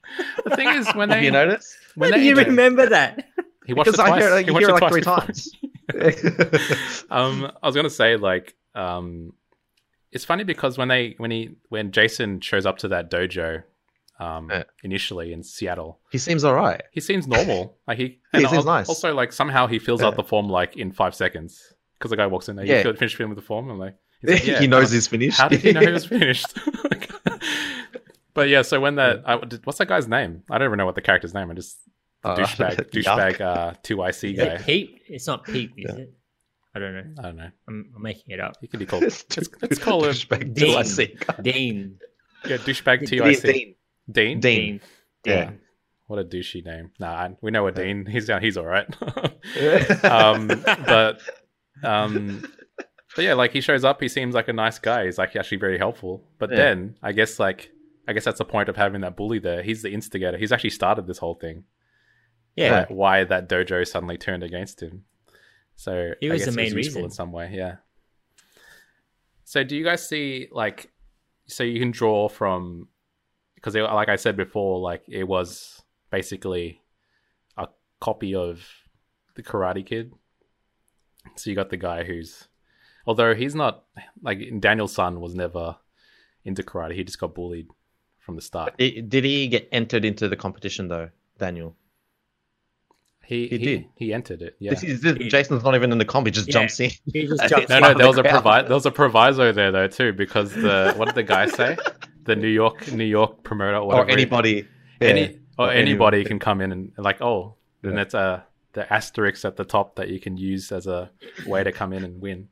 The thing is, when Have they you noticed? when How do they you remember that? he watched Because it I twice. hear, like, He you watched hear it it like three twice before. times. um, I was gonna say like um, it's funny because when they when he when Jason shows up to that dojo, um, Yeah. initially in Seattle, He seems alright. he seems normal. Like he, He and seems al- nice. Also, like somehow he fills Yeah. out the form like in five seconds because the guy walks in there. Yeah. You feel- finish filling with the form. I'm like, he's like, yeah, he knows uh, he's finished. How did he know he was finished? Like, but yeah, so when that, I, did- what's that guy's name? I don't even know what the character's name. I just the Uh, douchebag, douchebag, uh, two I C Is it guy. Pete? It's not Pete, is Yeah. it? I don't know. I don't know. I'm, I'm making it up. He could be called. Let's, let's call him Douchebag Dean. two I C. Dean. yeah, douchebag two I Dean, C. Dean. Dean. Dean. Yeah. What a douchey name. Nah, I- we know a Dean. He's he's all right. um, but um, but yeah, like he shows up. He seems like a nice guy. He's like actually very helpful. But Yeah. then I guess like I guess that's the point of having that bully there. He's the instigator. He's actually started this whole thing. Yeah. Like, why that dojo suddenly turned against him. So He I was guess the it main useful reason. in some way. Yeah. So do you guys see like so you can draw from because like I said before, like it was basically a copy of the Karate Kid. So you got the guy who's, although he's not like Daniel's son was never into karate. He just got bullied from the start. Did did he get entered into the competition though, Daniel? He He he, did. he entered it. Yeah. This is, this, Jason's not even in the comp. He just Yeah. jumps in. He just jumps No, in. no, there was a the crowd. provi- there was a proviso there though too because the what did the guy say? The New York New York promoter or, whatever Or anybody. Yeah. any or, Or anybody anyone. can come in and like oh then Yeah. that's a the asterisk at the top that you can use as a way to come in and win.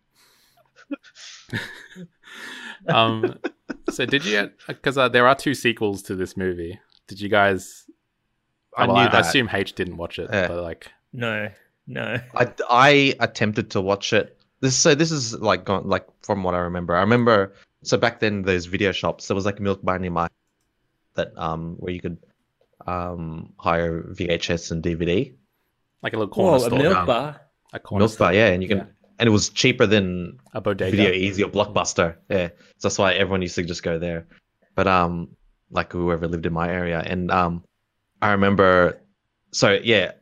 um, so did you? Because uh, there are two sequels to this movie. Did you guys? I well, knew I, that. I assume H didn't watch it, Yeah. but like No, no. I, I attempted to watch it. This so this is like gone like from what I remember. I remember so back then those video shops there was like a milk bar near my that um where you could um hire V H S and D V D. like a little corner Whoa, a store. milk um, bar. A corner Milk store. bar, yeah, and you can Yeah. and it was cheaper than A bodega. Video Easy or Blockbuster. Yeah. So that's why everyone used to just go there. But um like whoever lived in my area. And um I remember so yeah.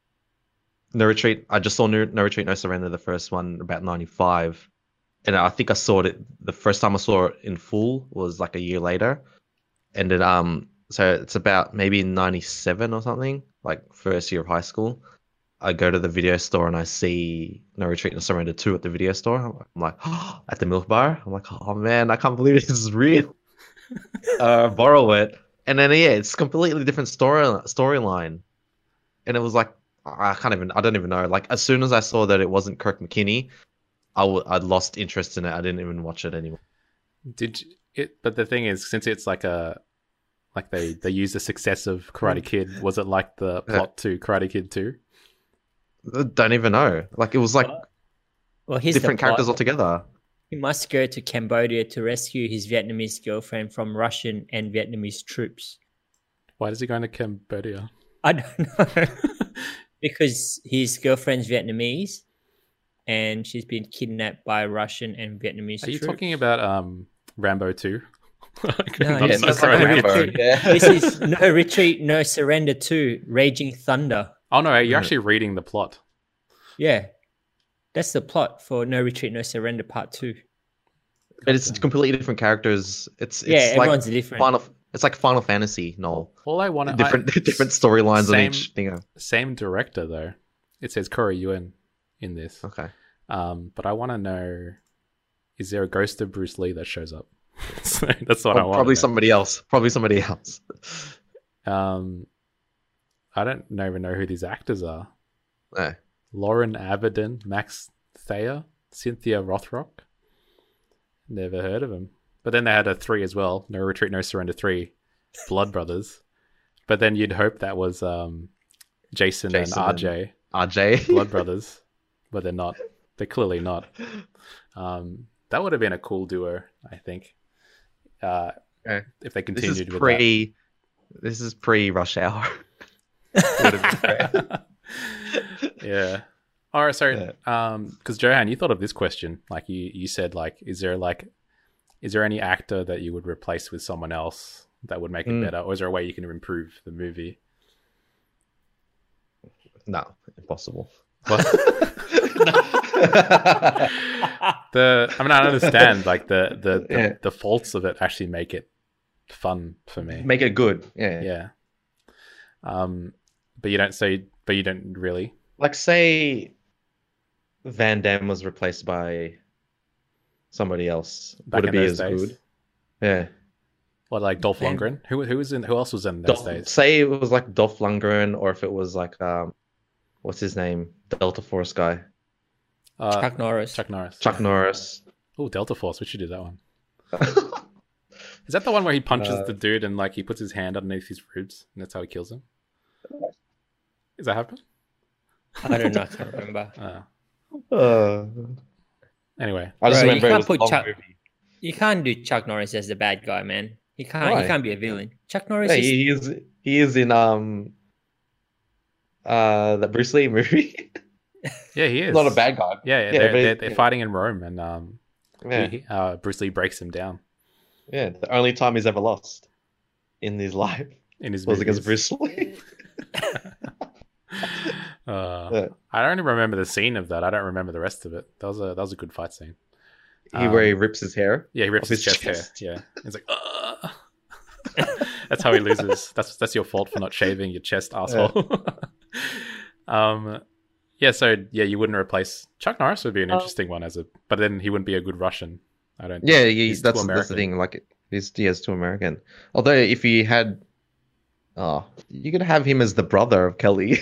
No Retreat. I just saw No, no Retreat, No Surrender, the first one about ninety-five. And I think I saw it the first time I saw it in full was like a year later. And it um so it's about maybe ninety-seven or something, like first year of high school. I go to the video store and I see No Retreat, No Surrender two at the video store. I'm like, oh, at the milk bar. I'm like, oh man, I can't believe this is real. uh, borrow it, and then yeah, it's completely different story storyline. And it was like, I can't even, I don't even know. Like as soon as I saw that it wasn't Kirk McKinney, I w- I'd lost interest in it. I didn't even watch it anymore. Did you, it? But the thing is, since it's like a like they they use the success of Karate Kid, was it like the plot to Karate Kid two? I don't even know. Like it was like Well, here's different the plot. characters altogether. He must go to Cambodia to rescue his Vietnamese girlfriend from Russian and Vietnamese troops. Why does he go into Cambodia? I don't know. Because his girlfriend's Vietnamese and she's been kidnapped by Russian and Vietnamese Are you troops. talking about um Rambo two? No, Not yes, No that's Karate like Kid. Rambo. Rambo, yeah. This is No Retreat, No Surrender two, Raging Thunder. Oh no, you're actually reading the plot. Yeah. That's the plot for No Retreat, No Surrender Part two. But it's completely different characters. It's, it's Yeah, like everyone's different. Final, it's like Final Fantasy, Noel. All I want to Different different storylines on Same- each thing. same director though. It says Koro Yuen in this. Okay. Um, but I want to know: is there a ghost of Bruce Lee that shows up? So that's what I Prob- want. Probably somebody else. Probably somebody else. Um, I don't know- even know who these actors are. Eh. Lauren Avedon, Max Thayer, Cynthia Rothrock. Never heard of them. But then they had a three as well. No Retreat, No Surrender three. Blood Brothers. But then you'd hope that was um, Jason, Jason and R J. R J. Blood Brothers. But they're not. They're clearly not. Um, that would have been a cool duo, I think. Uh, Okay. if they This continued is with pre. This is pre Rush Hour. Would have been great. that. Yeah. All right, so Yeah. um, because Johan, you thought of this question, like you, you said, like, is there like, is there any actor that you would replace with someone else that would make it Mm. better, or is there a way you can improve the movie? No, impossible. What? the I mean, I understand like the the, the, Yeah. the faults of it actually make it fun for me. Make it good. Yeah. Yeah. Um, but you don't say, but you don't really. Like, say Van Damme was replaced by somebody else. Back Would it in be those as days? good? Yeah. What, like Dolph Man. Lundgren? Who who was in? Who else was in those Dolph, days? say it was like Dolph Lundgren, or if it was like um, what's his name, Delta Force guy, Uh, Chuck Norris. Chuck Norris. Chuck Norris. Oh, Delta Force. We should do that one. Is that the one where he punches Uh, the dude and like he puts his hand underneath his ribs and that's how he kills him? Does that happen? I don't know. I can't remember. Uh, Uh, anyway, I just Bro, you remember it can't was a put long Chuck- movie. You can't do Chuck Norris as the bad guy, man. He can't. Why? He can't be a villain. Chuck Norris Yeah, is he is. He is in um, uh, the Bruce Lee movie. yeah, he is Not a bad guy. Yeah, yeah, Yeah, they're, but he- they're, they're yeah. fighting in Rome, and um, Yeah, he, uh, Bruce Lee breaks him down yeah. The only time he's ever lost in his life in his was movies. against Bruce Lee. Uh, Yeah. I only remember the scene of that. I don't remember the rest of it. That was a that was a good fight scene. He where he Um, rips his hair. Yeah, he rips Off his, his chest, chest. hair. Yeah, he's like, Ugh. That's how he loses. That's that's your fault for not shaving your chest, asshole. um, yeah. So yeah, you wouldn't replace Chuck Norris. Would be an interesting one as a, but then he wouldn't be a good Russian. I don't. Yeah, think. he, He's too that's that's the American. thing. Like, he's he is too American. Although, if he had, oh, you could have him as the brother of Kelly.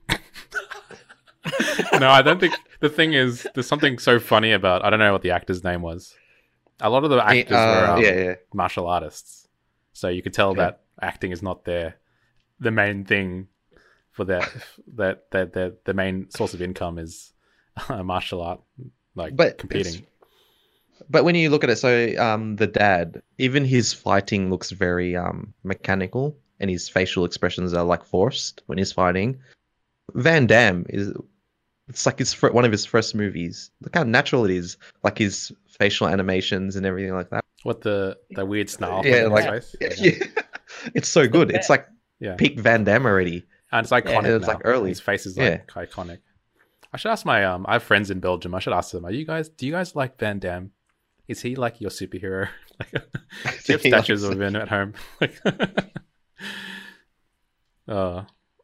No, I don't think. The thing is, there's something so funny about. I don't know what the actor's name was. A lot of the actors Uh, were um, yeah, yeah. martial artists, so you could tell Okay. that acting is not their the main thing for their that that their the main source of income is uh, martial art, like But competing. it's- But when you look at it, so um, the dad, even his fighting looks very um mechanical, and his facial expressions are like forced when he's fighting. Van Damme is, it's like his fir- one of his first movies. Look how natural it is, like his facial animations and everything like that. What the the weird snarl? Yeah, in his like face? yeah, it's so good. It's like yeah, peak Van Damme already. and it's iconic. Yeah, it's now. like early. His face is like iconic. I should ask my um. I have friends in Belgium. I should ask them. Are you guys? Do you guys like Van Damme? Is he like your superhero? Like, do you have He statues likes of him at home? Like, uh,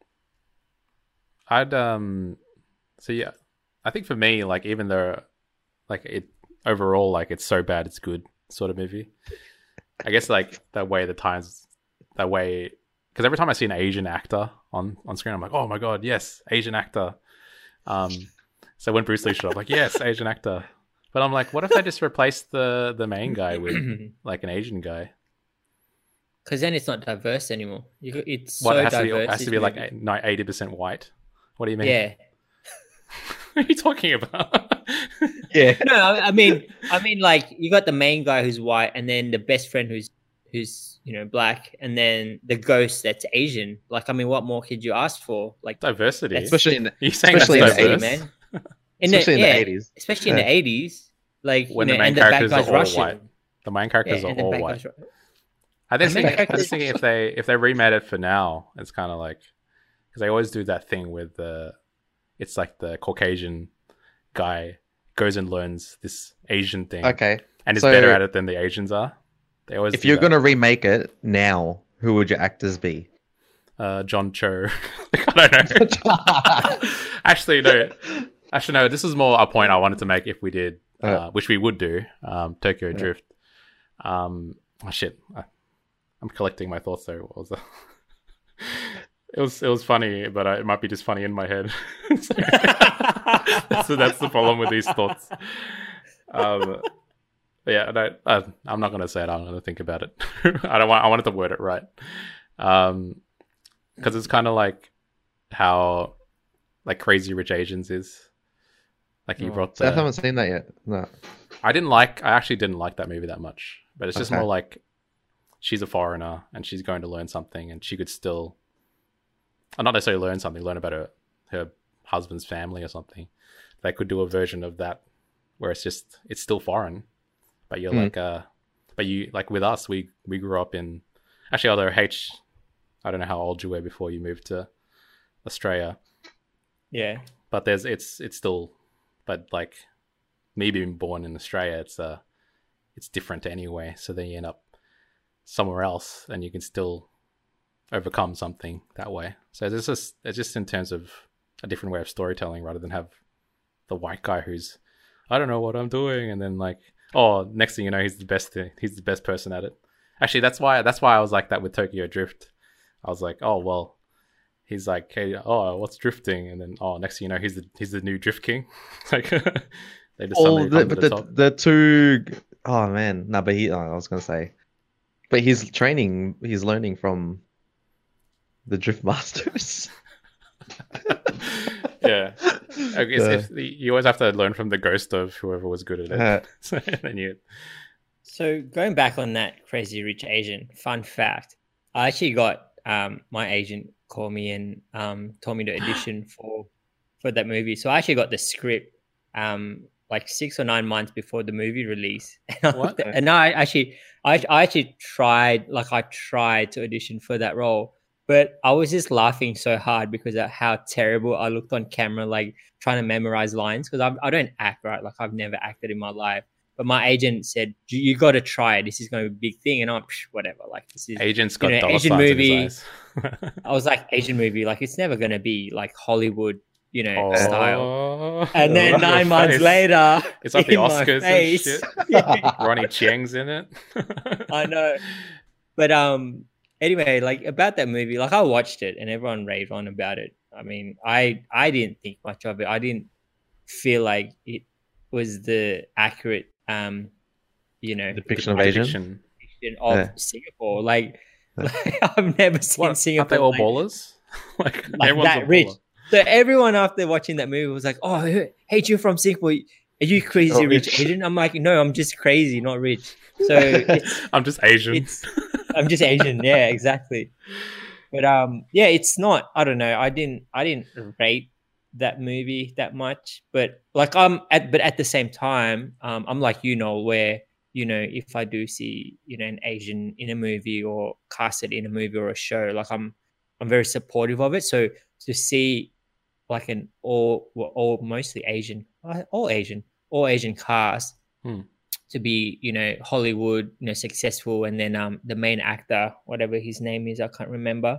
I'd um. So yeah, I think for me, like even though, like it overall, like it's so bad, it's good sort of movie. I guess like that way the times, that way, because every time I see an Asian actor on on screen, I'm like, oh my god, yes, Asian actor. Um, so when Bruce Lee showed up, like, yes, Asian actor. But I'm like, what if they just replaced the the main guy with like an Asian guy? because then it's not diverse anymore. You, could- it's What so it has to be? diverse. It has to this be like movie. eighty percent white. What do you mean? Yeah. What are you talking about? Yeah, No, I I mean, I mean, like you got the main guy who's white, and then the best friend who's who's you know black, and then the ghost that's Asian. Like, I mean, what more could you ask for? Like, Diversity. That's- especially in you saying especially that's in the diverse? eighties, man. In especially in yeah, the eighties. especially in Yeah. the eighties, like When you the know, main and the bad characters are guy's all Russian. white. The main characters Yeah, are and the all bad white. guy's Ru- I just The think main I was characters- thinking if they if they remade it for now, it's kind of like because they always do that thing with the it's like the Caucasian guy goes and learns this Asian thing, Okay, and is so better at it than the Asians are. They always if do you're that. gonna remake it now, who would your actors be? uh, John Cho, I don't know. Actually, no. Actually, no. This is more a point I wanted to make if we did, uh, Uh. which we would do, um, Tokyo Yeah. Drift. Um, oh shit, I, I'm collecting my thoughts there. What was that? It was it was funny, but uh, it might be just funny in my head. So, that's, the, that's the problem with these thoughts. Um, but yeah, no, uh, I'm not gonna say it. I'm gonna think about it. I don't want. I wanted to word it right. Um, because it's kind of like how like Crazy Rich Asians is. Like he Oh, brought So I the. haven't seen that yet. No. I didn't like. I actually didn't like that movie that much. But it's just Okay. more like she's a foreigner and she's going to learn something, and she could still, or not necessarily learn something, learn about her her husband's family or something. They could do a version of that where it's just it's still foreign, but you're Hmm. like uh, but you like with us, we we grew up in Actually, although H, I don't know how old you were before you moved to Australia, Yeah. but there's it's it's still, but like me being born in Australia, it's uh it's different anyway. So then you end up somewhere else, and you can still overcome something that way. So it's just it's just in terms of a different way of storytelling, rather than have the white guy who's, I don't know what I'm doing, and then like, oh, next thing you know, he's the best thing, he's the best person at it. Actually, that's why that's why I was like that with Tokyo Drift. I was like, oh well, he's like, hey, oh, what's drifting? And then oh, next thing you know, he's the he's the new drift king. Like they just Oh, suddenly the, come to but the the, top. the two oh man, no, but he oh, I was gonna say, but he's training, he's learning from the drift masters. Yeah, I guess Yeah. if, you always have to learn from the ghost of whoever was good at it. Uh, So then you, So going back on that Crazy Rich Asian, fun fact, I actually got um, my agent call me and um, told me to audition for for that movie. So I actually got the script um, like six or nine months before the movie release. What? And I actually, I, I actually tried, like I tried to audition for that role, but I was just laughing so hard because of how terrible I looked on camera, like trying to memorize lines, because I don't act, right? Like I've never acted in my life. But my agent said, "You, you got to try it. This is going to be a big thing." And I'm Psh, whatever. Like this is agent's you got know, dollar Asian signs movie. in his eyes. I was like, Asian movie, like it's never going to be like Hollywood, you know, style. Oh, And then your nine months face. later, It's like the in my Oscars and face- shit. Yeah, Ronnie Chieng's in it. I know. But um, anyway, like about that movie, like I watched it and everyone raved on about it. I mean, I I didn't think much of it. I didn't feel like it was the accurate um, you know, depiction of Asian. Depiction. depiction of Yeah. Singapore. Like, like I've never seen What, aren't Singapore they all like, ballers? like like everyone's that a rich. baller. So everyone after watching that movie was like, "Oh, hey, you're from Singapore. Are you crazy Oh, rich rich. Asian?" I'm like, "No, I'm just crazy, not rich." So it's, I'm just Asian. it's I'm just Asian. Yeah, exactly. But um, yeah, it's not. I don't know. I didn't. I didn't rate that movie that much. But like, I'm at. But at the same time, um, I'm like you know where you know if I do see you know an Asian in a movie or casted in a movie or a show, like I'm I'm very supportive of it. So to see like an all well, all mostly Asian, all Asian, all Asian cast. Hmm. To be, you know, Hollywood, you know, successful, and then um, the main actor, whatever his name is, I can't remember,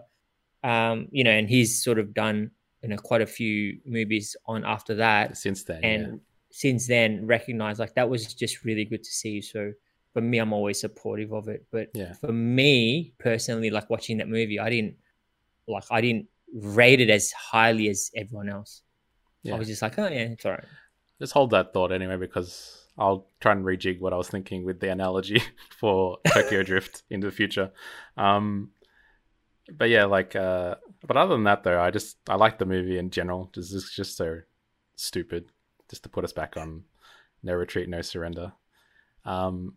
um, you know, and he's sort of done, you know, quite a few movies on after that, Since then, and yeah. since then, recognized like that was just really good to see. So for me, I'm always supportive of it. But Yeah. for me personally, like watching that movie, I didn't like, I didn't rate it as highly as everyone else. Yeah. I was just like, oh yeah, it's all right. Just hold that thought anyway, because I'll try and rejig what I was thinking with the analogy for Tokyo Drift in the future. Um, but yeah, like, uh, but other than that though, I just, I like the movie in general. Just, it's just so stupid just to put us back on No Retreat, No Surrender. Um,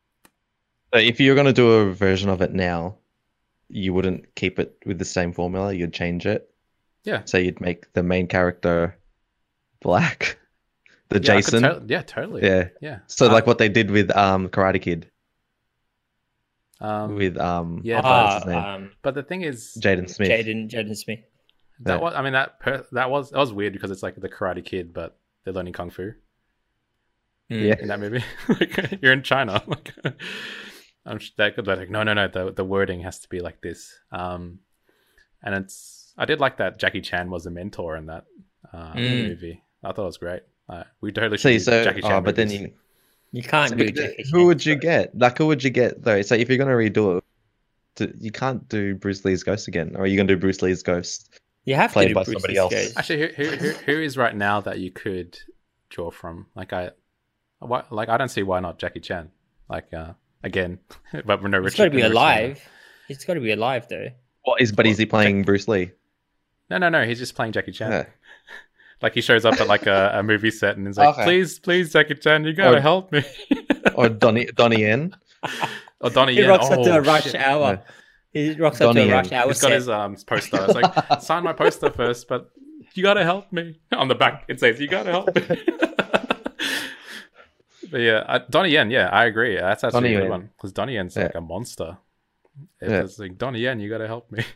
So if you're going to do a version of it now, you wouldn't keep it with the same formula. You'd change it. yeah. So you'd make the main character black, the Yeah, I could Jason. to- yeah, totally. Yeah. Yeah. So Uh, like what they did with um Karate Kid um, with um yeah, Ah, what's his name? um, but the thing is, Jaden Smith. Jaden, Jaden Smith. that Yeah. was, I mean, that per, that was that was weird because it's like the Karate Kid, but they're learning kung fu Mm. Yeah. in that movie. Like, you're in China. Like, I'm sh- that could be like, no, no, no. The the wording has to be like this. Um, and it's I did like that Jackie Chan was a mentor in that uh, Mm. movie. I thought it was great. Uh, we totally should See, do so Jackie Chan oh, but then movies. you You can't so do who- Jackie who Chan, would you so- get? Like who would you get though? So if you're gonna redo it, to, you can't do Bruce Lee's Ghost again, or are you gonna do Bruce Lee's Ghost? You have played to do by Bruce somebody Lee's else. Ghost. Actually, who, who who who is right now that you could draw from? Like I, why, like I don't see why not Jackie Chan. Like uh, again, but no, It's got to be no Richard Donner. alive. It's got to be alive though. What is? But is he playing Bruce Lee? No, no, no. He's just playing Jackie Chan. Yeah. Like he shows up at like a, a movie set and he's like, Okay. "Please, please, Jackie Chan, you gotta Or- help me." Or Donnie Donnie Yen? Or Donnie He Yen. rocks up oh, to a rush shit. hour. He rocks up Donnie to a Yen. rush hour He's got set. his um poster. It's like, sign my poster first, but you gotta help me. On the back, it says, "You gotta help me." But yeah, uh, Donnie Yen. Yeah, I agree. That's actually Donnie a good Yen. one because Donnie Yen's Yeah. like a monster. It Yeah. was like, Donnie Yen, you got to help me.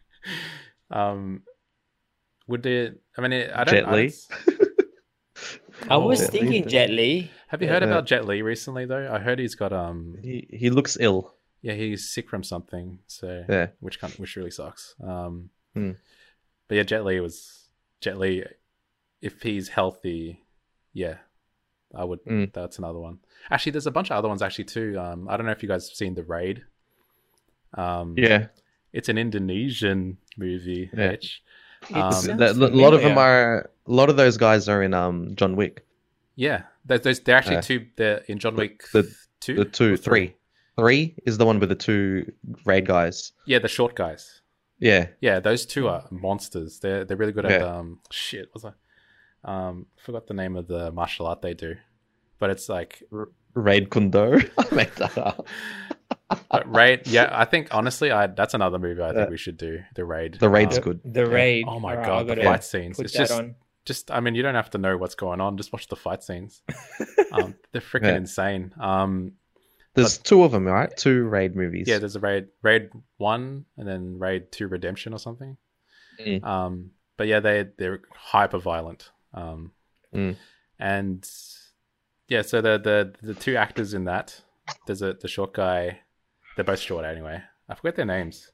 um, would it? I mean, it, I don't. Jet I Li. don't- I was Jet Li. thinking Jet Li. Have you heard Yeah. about Jet Li recently though? I heard he's got um. He he looks ill. Yeah, he's sick from something. So Yeah. which kind which really sucks. Um, Hmm. but yeah, Jet Li was Jet Li. If he's healthy, yeah, I would. Mm. That's another one. Actually, there's a bunch of other ones actually too. Um, I don't know if you guys have seen The Raid. Um, Yeah. it's an Indonesian movie. Yeah. H. It Um, sounds The- a lot of them familiar. are. A lot of those guys are in um John Wick. yeah, there's, there's they're actually Yeah. two. They're in John Wick the- two. The two, or three, three is the one with the two raid guys. Yeah, the short guys. Yeah. Yeah, those two are monsters. They're they're really good at Yeah. um shit. What's that? Um, forgot the name of the martial art they do, but it's like Raid Kundo. I made that up. but Raid. Yeah, I think honestly, I that's another movie I think Yeah. we should do. The Raid. The Raid's Um, good. The Raid. Oh my Alright, god, I've the gotta fight scenes. put It's that just on. just I mean, you don't have to know what's going on. Just watch the fight scenes. um, they're freaking Yeah. insane. Um, There's two of them, right? Two raid movies. yeah, there's a Raid Raid One and then Raid Two Redemption or something. Mm. Um, but yeah, they they're hyper violent. Um, Mm. and yeah, so the the the two actors in that, there's a the short guy. They're both short anyway. I forget their names.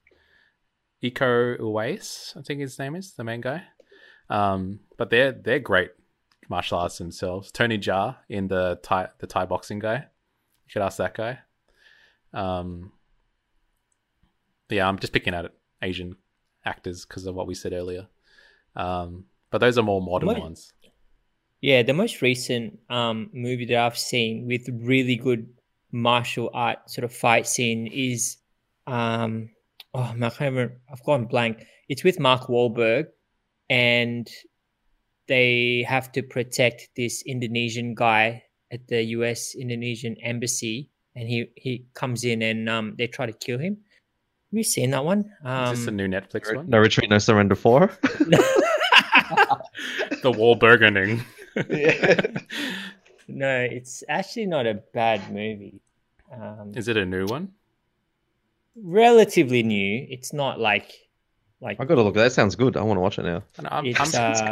Iko Uwais, I think his name is the main guy. Um, but they're they're great martial artists themselves. Tony Jaa in the Thai the Thai boxing guy. You should ask that guy. Um, yeah, I'm just picking at Asian actors because of what we said earlier. Um, but those are more modern What- ones. Yeah, the most recent um, movie that I've seen with really good martial art sort of fight scene is, um, oh man, I can't remember. I've gone blank. It's with Mark Wahlberg, and they have to protect this Indonesian guy at the U S Indonesian embassy, and he he comes in and um, they try to kill him. Have you seen that one? Um, Is this a new Netflix one? No Retreat, No Surrender four. The Wahlbergening. no, it's actually not a bad movie. Um, Is it a new one? relatively new. It's not like like I gotta look. That sounds good. I want to watch it now. I know, I'm, it's I'm, uh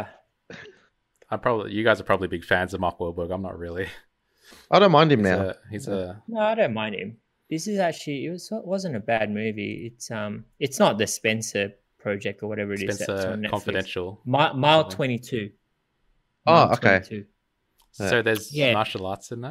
I'm probably you guys are probably big fans of Mark Wahlberg. I'm not really. I don't mind him He's now. a, he's a no, I don't mind him. This is actually it was wasn't a bad movie. It's um it's not the Spencer Project or whatever it is. that's Spencer on Netflix. Confidential. Mi- Mile Something. twenty-two. Oh, Mile okay. twenty-two. So there's Yeah. martial arts in that.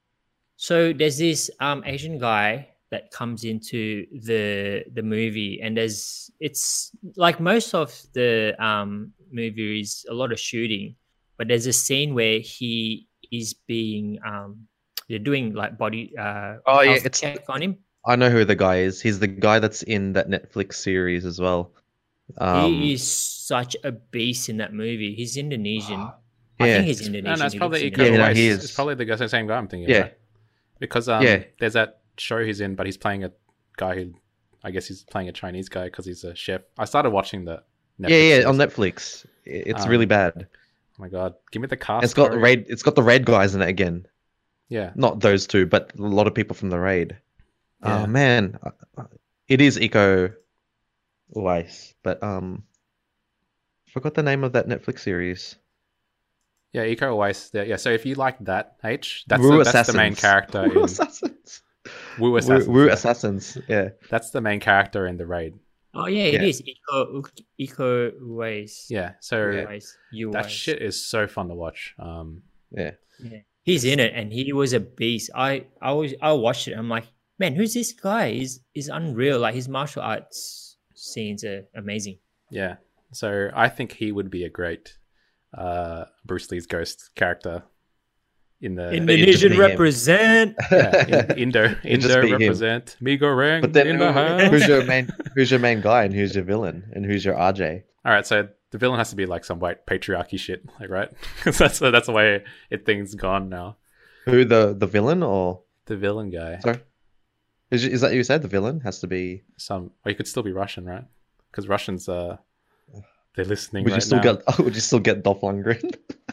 So there's this um Asian guy that comes into the the movie, and there's it's like most of the um movie is a lot of shooting, but there's a scene where he is being um they're doing like body uh Oh, yeah, health it's- check on him. I know who the guy is. He's the guy that's in that Netflix series as well. Um, he is such a beast in that movie. He's Indonesian. I yeah. think he's Indonesian. No, no, it's He probably looks Iko Yeah, no, Uwais. he It's is. probably the guy- same guy I'm thinking. Yeah. About. Because um, Yeah. there's that show he's in, but he's playing a guy who, I guess he's playing a Chinese guy because he's a chef. I started watching the. Netflix yeah, yeah, series. on Netflix. It's Um, really bad. Oh my god, give me the cast. It's got Corey. raid. It's got the raid guys in it again. Yeah, Not those two, but a lot of people from the raid. Yeah. Oh man, it is Iko Uwais, but um, forgot the name of that Netflix series. yeah, Iko Uwais. Yeah, yeah. So if you like that, H, that's Woo the, that's the main Assassins. character in Woo Assassins. Woo Woo, Assassins. Woo yeah. Assassins. Yeah. That's the main character in the raid. Oh yeah, it Yeah. is Iko Iko Uwais. Yeah, so Uwais. Uwais. that shit is so fun to watch. Um, Yeah. Yeah. He's in it, and he was a beast. I I was I watched it. I'm like, man, who's this guy? He's is unreal. Like his martial arts scenes are amazing. yeah, so I think he would be a great uh, Bruce Lee's ghost character in the Indonesian be him. represent. yeah, in- Indo It'd just Indo be him. represent me goreng But then in the who- house. who's your main who's your main guy and who's your villain and who's your R J? All right, so the villain has to be like some white patriarchy shit, like right? Because that's that's the way it things gone now. Who the the villain or The villain guy, sorry? Is, is that you said the villain has to be? some or you could still be Russian, right? Because Russians, uh, they're listening Would right you still now. get? Would you still get Dolph Lundgren?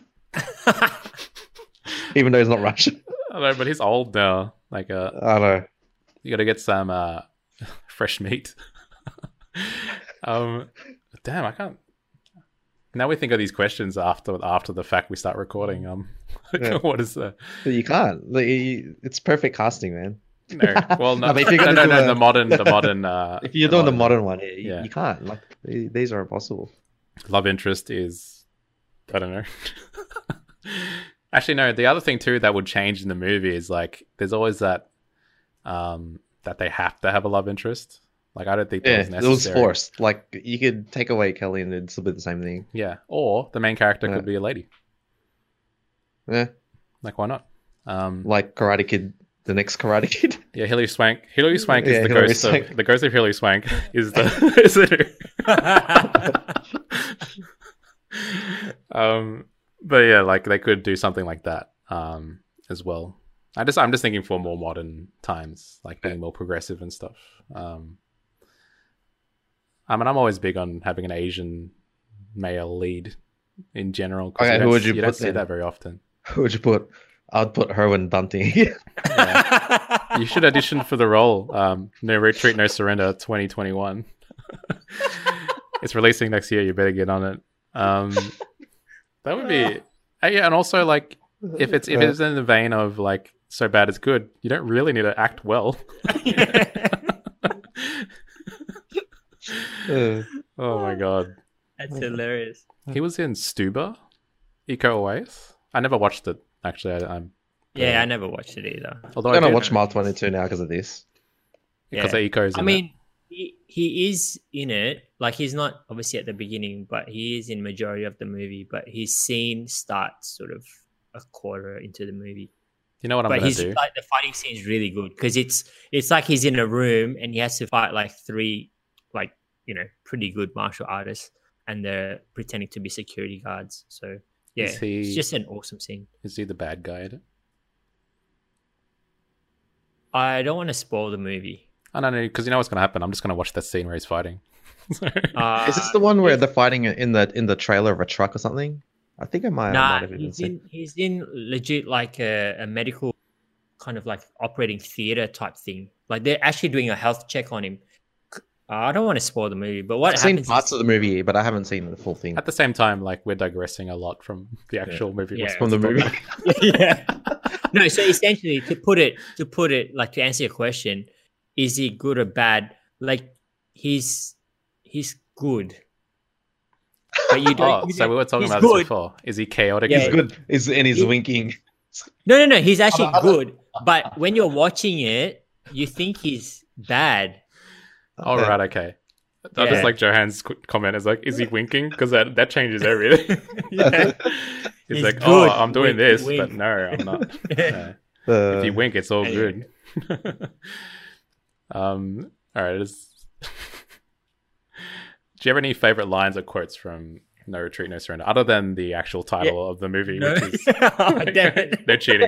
Even though he's not Russian. I don't know, but he's old now. Like, uh, I don't know. you got to get some uh, fresh meat. um, damn, I can't. Now we think of these questions after after the fact we start recording. Um, Yeah. what is the? But you can't. Like, you- It's perfect casting, man. No, well, no, No, but if you're no, gonna no, do no, a- the modern, the modern. Uh, If you're the doing the modern one, you, yeah. you can't. Like th- these are impossible. love interest is, I don't know. Actually, no. The other thing too that would change in the movie is like there's always that, um, that they have to have a love interest. Like I don't think that Yeah, was it necessary. was forced. Like you could take away Kelly and it'd still be the same thing. Yeah, or the main character Yeah. could be a lady. Yeah, Like why not? Um, like Karate Kid, the next Karate Kid. yeah, Hilary Swank. Hilary Swank is Yeah, the Hilary ghost Swank. of the ghost of Hilary Swank. Is the is it? um, but yeah, like they could do something like that um, as well. I just I'm just thinking for more modern times, like being more progressive and stuff. Um, I mean, I'm always big on having an Asian male lead in general. 'cause Okay, you who don't- would you you don't put see then? that very often. Who would you put? I'd put Herwin Bunting. Yeah. You should audition for the role. Um, no Retreat, No Surrender, twenty twenty-one. It's releasing next year. You better get on it. Um, that would be, uh, yeah. And also, like, if it's if it's in the vein of like so bad it's good, you don't really need to act well. Uh, Oh my god, That's hilarious. he was in Stuba, Eco Oasis. I never watched it actually. I, I'm Yeah, I never watched it either. although I'm I gonna did, watch Mile twenty-two now because of this. because Yeah. Eco's. I in mean, he, he is in it. Like, he's not obviously at the beginning, but he is in majority of the movie. But his scene starts sort of a quarter into the movie. it. You know what I'm but gonna he's do? like the fighting scene is really good because it's it's like he's in a room and he has to fight like three, like you know, pretty good martial artists, and they're pretending to be security guards. So yeah, Is he- it's just an awesome scene. Is he the bad guy? in it? I don't want to spoil the movie. I don't know because you know what's gonna happen. I'm just gonna watch that scene where he's fighting. So- Uh, Is this the one where they're fighting in the in the trailer of a truck or something? I think I might, I might Nah, have even he's seen. in he's in legit like a, a medical kind of like operating theater type thing. Like they're actually doing a health check on him. Uh, I don't want to spoil the movie, but what I've seen happens? parts is, of the movie, but I haven't seen the full thing At the same time, like we're digressing a lot from the actual movie. Yeah. What's from the movie. yeah. No, so essentially, to put it to put it like to answer your question, is he good or bad? Like he's he's good. But you don't. Oh, you so don't- we were talking he's about good. this before. Is he chaotic? Yeah. Is He's it- good. Is and he's He- winking. No, no, no. He's actually I don't- good. But when you're watching it, you think he's bad. Oh, right, okay. I Yeah. just like Johan's qu- comment is like, is he winking? Because that, that changes everything. Yeah. He's, He's like, good. oh, I'm doing Wink, this, wink. but no, I'm not. Yeah. Yeah. Uh, If you wink, it's all Anyway. good. um, all right. Is... Do you have any favorite lines or quotes from No Retreat, No Surrender, other than the actual title of the movie, No. which is Oh, damn it. they're cheating.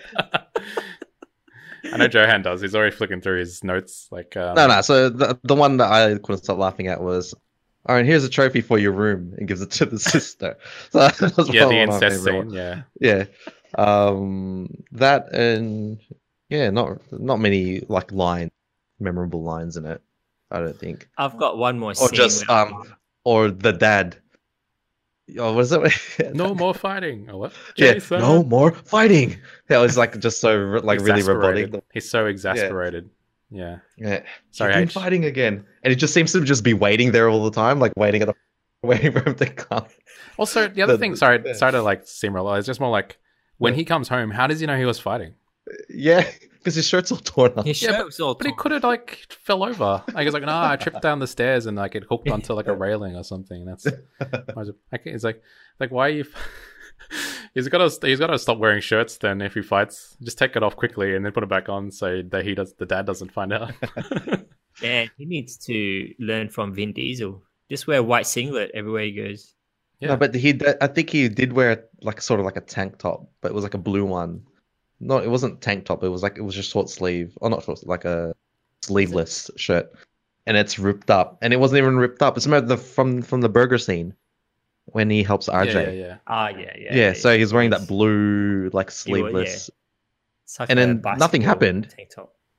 I know Johan does. He's already flicking through his notes. Like, um, no, no. So the the one that I couldn't stop laughing at was, all right, here's a trophy for your room, and gives it to the sister. So that was yeah, the one of my incest favorite scene. ones. Yeah, Yeah, um, that and yeah, not not many like line, memorable lines in it. I don't think, I've got one more or scene. just where- um, or the dad. Oh, what is it? no more fighting. Oh, what? Yeah, Jason? no more fighting. That was like just so like really Exasperated. robotic. He's so exasperated. Yeah. Yeah, Sorry, You've been H. fighting again, and it just seems to just be waiting there all the time, like waiting at the waiting for him to come. Also, the other The- thing, sorry, yeah. sorry to like steamroll. It's just more like when he comes home, how does he know he was fighting? Yeah, because his shirt's all torn up. His Yeah, shirt was all But he torn. could have like fell over. Like he's like, no, I tripped down the stairs and like it hooked onto like a railing or something. That's like it's like like why are you? he's got to he's got to stop wearing shirts then if he fights. Just take it off quickly and then put it back on so that he does the dad doesn't find out. Yeah, he needs to learn from Vin Diesel. Just wear a white singlet everywhere he goes. Yeah. No, but he, I think he did wear like sort of like a tank top, but it was like a blue one. No, it wasn't tank top. It was like it was just short sleeve, or not short, like a sleeveless shirt, and it's ripped up, and it wasn't even ripped up. It's from the from from the burger scene when he helps R yeah, J. yeah, yeah. Ah, yeah, yeah. Yeah, so he's wearing that Yes. blue like He wa- yeah. sleeveless. It's like and a then nothing basketball happened. Tank top.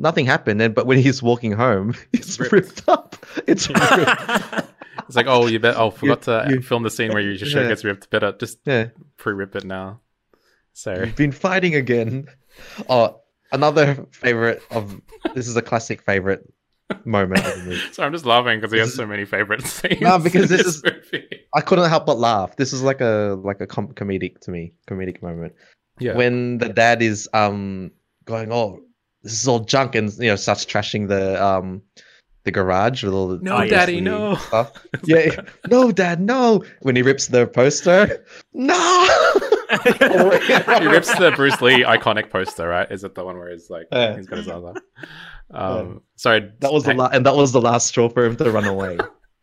nothing happened. And but when he's walking home, it's ripped, ripped up. It's ripped. It's like, oh, you bet. Oh, forgot You- to you- film the scene where your shirt Yeah. gets ripped. Better just Yeah, pre-rip it now. So you've been fighting again. Oh, another favorite of this is a classic favorite moment of the movie. So I'm just laughing because he has This is- so many favorite scenes. No, because in this is- movie. I couldn't help but laugh. This is like a like a com- comedic to me, comedic moment. Yeah. When the dad is um going, oh, this is all junk, and you know starts trashing the um the garage with all the No, obviously Daddy, no. stuff. Yeah, no, Dad, no. When he rips the poster, no. he rips the Bruce Lee iconic poster, right? Is it the one where he's like Yeah. he's got his arms up? Um, sorry, That was the hey, la- and that was the last straw for him to run away.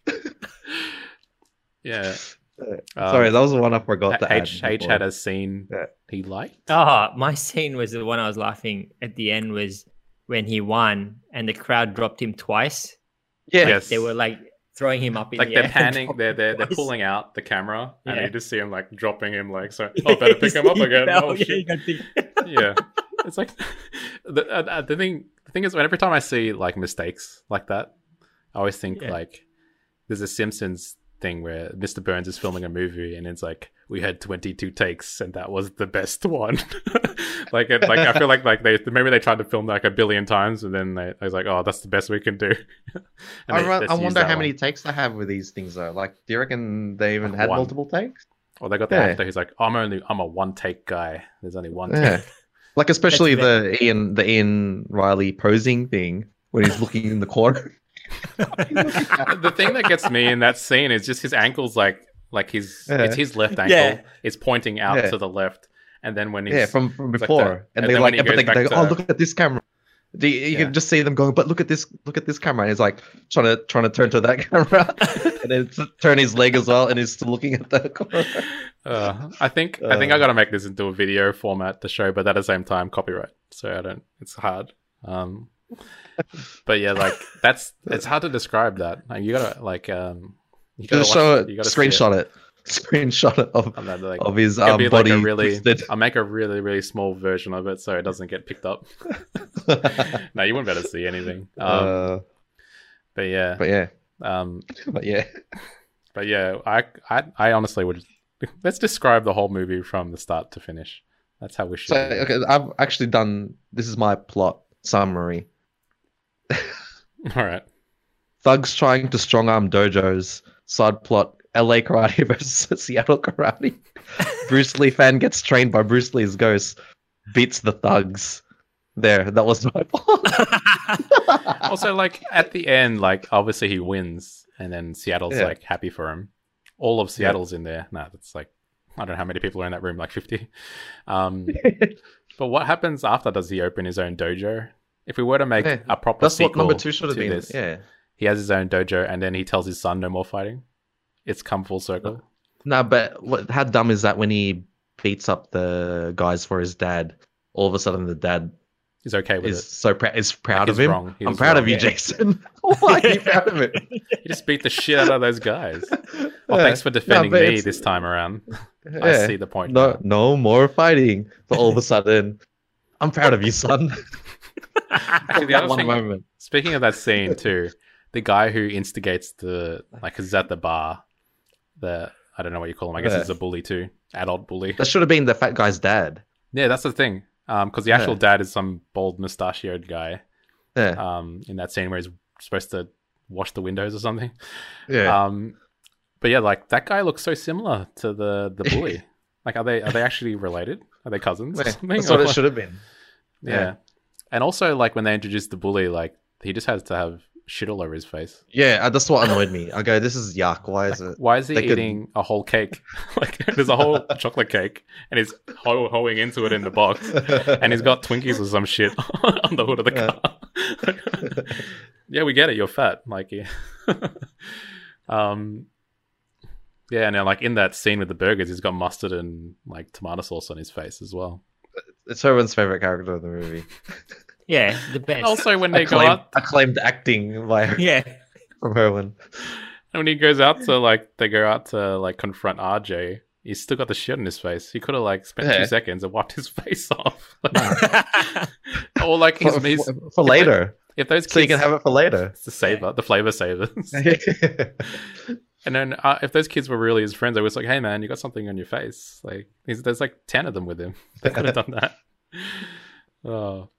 yeah. Sorry, Um, that was the one I forgot to H add H before. had a scene Yeah. he liked. Oh, my scene was the one I was laughing at the end was when he won and the crowd dropped him twice. Yeah. Yes. They were like throwing him up in Like the they're air. panning, they're they're they're Twice. pulling out the camera, and Yeah. you just see him like dropping him, like so. Oh, better pick him up He again. fell, Oh, yeah, shit. he got picked- Yeah, it's like the uh, uh, the thing. The thing is, every time I see like mistakes like that, I always think Yeah. like there's a Simpsons thing where Mister Burns is filming a movie, and it's like we had twenty-two takes, and that was the best one. like, it, like I feel like like they maybe they tried to film like a billion times, and then they I was like, oh, that's the best we can do. And I, they ra- just I used wonder that how one. many takes they have with these things though. Like, do you reckon they even Like had one. multiple takes? Or they got the Yeah. actor who's like, I'm only I'm a one take guy. There's only one Yeah. take. Like especially That's the Ian the Ian Riley posing thing when he's looking in the corner. The thing that gets me in that scene is just his ankles, like like his Yeah. it's his left ankle Yeah. is pointing out Yeah. to the left, and then when he's Yeah, from, from it's like before, that. and, And they then like, when he but they, goes they back go, oh, to- look at this camera. Do you, you Yeah. can just see them going, but look at this, look at this camera, and he's like trying to trying to turn to that camera, and then t- turn his leg as well, and he's still looking at the corner. uh, I think I think I Uh. got to make this into a video format to show, but at the same time copyright, so I don't. It's hard. Um, but yeah, like that's it's hard to describe that. Like, you gotta like um, you gotta Just watch- show you it, gotta see screenshot it. screenshot it of And then, like, of his it'll um, be like body a really, twisted. I'll make a really, really small version of it so it doesn't get picked up. No, you wouldn't be able to see anything. Um, uh, but yeah, but yeah, um, but yeah. but yeah, I, I, I honestly would. Let's describe the whole movie from the start to finish. That's how we should. So do it. okay, I've actually done. This is my plot summary. All right. Thugs trying to strong arm dojos. Side plot: L A karate versus Seattle karate. Bruce Lee fan gets trained by Bruce Lee's ghost. Beats the thugs. There, that was my plot. Also, like at the end, like obviously he wins, and then Seattle's Yeah. like happy for him. All of Seattle's in there. No, that's like I don't know how many people are in that room, like fifty. Um, but what happens after? Does he open his own dojo? If we were to make Yeah, a proper That's sequel what number two should have to been. this, Yeah. he has his own dojo, and then he tells his son no more fighting. It's come full circle. No, but what? How dumb is that when he beats up the guys for his dad? All of a sudden, the dad He's okay with is it. so proud. Is proud Like, of he's him. wrong. He I'm was proud of wrong. you, Yeah. Jason. Why are you proud of him? He just beat the shit out of those guys. Well, Yeah. thanks for defending No, but me it's- this time around. I Yeah. see the point. No, now. no more fighting. So all of a sudden, I'm proud of you, son. Actually, the That other one thing, moment. speaking of that scene too, the guy who instigates the like, 'cause he's at the bar. The I don't know what you call him. I guess Yeah. he's a bully too, adult bully. That should have been the fat guy's dad. Yeah, that's the thing. Um, because the actual Yeah. dad is some bald mustachioed guy. Yeah, Um, in that scene where he's supposed to wash the windows or something. yeah. Um, but yeah, like that guy looks so similar to the the bully. Like, are they are they actually related? Are they cousins? or Yeah, something? That's what Or it what? should have been. Yeah. Yeah. And also, like when they introduced the bully, like he just has to have shit all over his face. Yeah, uh, that's what annoyed me. I go, this is yuck. Why is it? Why is he They could- eating a whole cake? Like there's a whole chocolate cake, and he's ho- hoeing into it in the box, and he's got Twinkies or some shit on the hood of the car. Yeah, we get it. You're fat, like yeah. um, yeah, and then like in that scene with the burgers, he's got mustard and like tomato sauce on his face as well. It's Herman's favorite character of the movie. Yeah, the best. And also when they go Acclaimed, out, acclaimed acting by yeah. from Herman. when he goes out to like they go out to like confront R J, He's still got the shit on his face. He could have like spent Yeah. two seconds and wiped his face off. Or like his, for, his, for, for later, if those kids, so you can have it for later. it's the saver, the flavor savers. And then uh, if those kids were really his friends, I was like, "Hey man, you got something on your face." Like he's, there's like ten of them with him. They could have done that. Oh,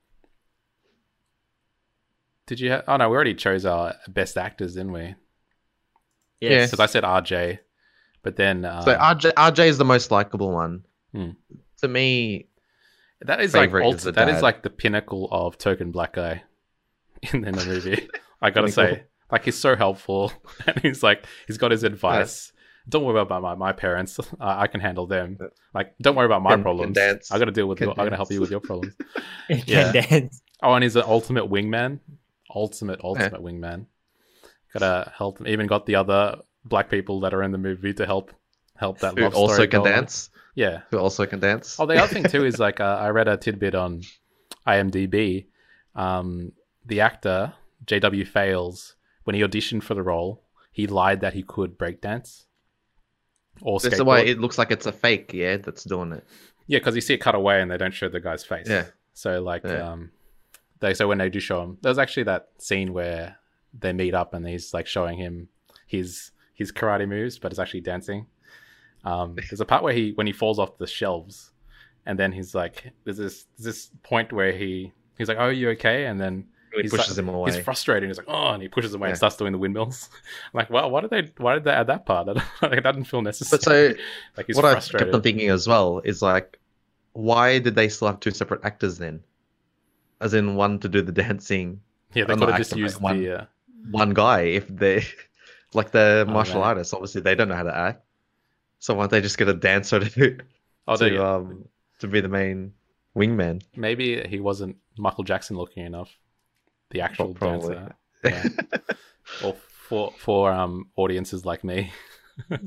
did you? Ha- oh no, we already chose our best actors, didn't we? Yeah. Because I said R J, but then um, So R J, R J is the most likable one. Hmm. To me, that is like favorite ult- is the that is dad. like the pinnacle of token black guy in, in the movie. I gotta say, Pinnacle. like he's so helpful, and he's like he's got his advice. Don't worry about my, my parents. Uh, I can handle them. Like, don't worry about my Can- can problems. dance. I got to deal with. Can Your, I got to help dance. you with your problems. Can Yeah. dance. Oh, and he's an ultimate wingman. Ultimate, ultimate wingman. Gotta help him. Even got the other black people that are in the movie to help help that who love also story can go on. dance. Yeah. Who also can dance. Oh, the other thing too is like uh, I read a tidbit on IMDb. Um, the actor J W Fails, when he auditioned for the role, he lied that he could breakdance or That's skateboard. why it looks like it's a fake. Yeah, that's doing it. Yeah, because you see it cut away and they don't show the guy's face. Yeah. So like, Yeah. um, they so when they do show him, there's actually that scene where they meet up and he's like showing him his his karate moves, but it's actually dancing. Um, there's a part where he when he falls off the shelves, and then he's like, there's this there's this point where he he's like, "Oh, are you okay?" And then He he's pushes like, him away. He's frustrated. He's like, "Oh," and he pushes him away and Yeah. starts doing the windmills. I'm like, well, why did they why did they add that part? That, like, that didn't feel necessary. But so, like he's what I frustrated. kept on thinking as well is like, why did they still have two separate actors then? As in, one to do the dancing, yeah, they or could not have just actor, used but one, the. Uh, one guy. If they, like the Oh, martial man. artists, obviously they don't know how to act. So why don't they just get a dancer to oh, they, to um to be the main wingman? maybe he wasn't Michael Jackson looking enough. The actual Probably. dancer. Yeah. Or for for um audiences like me. All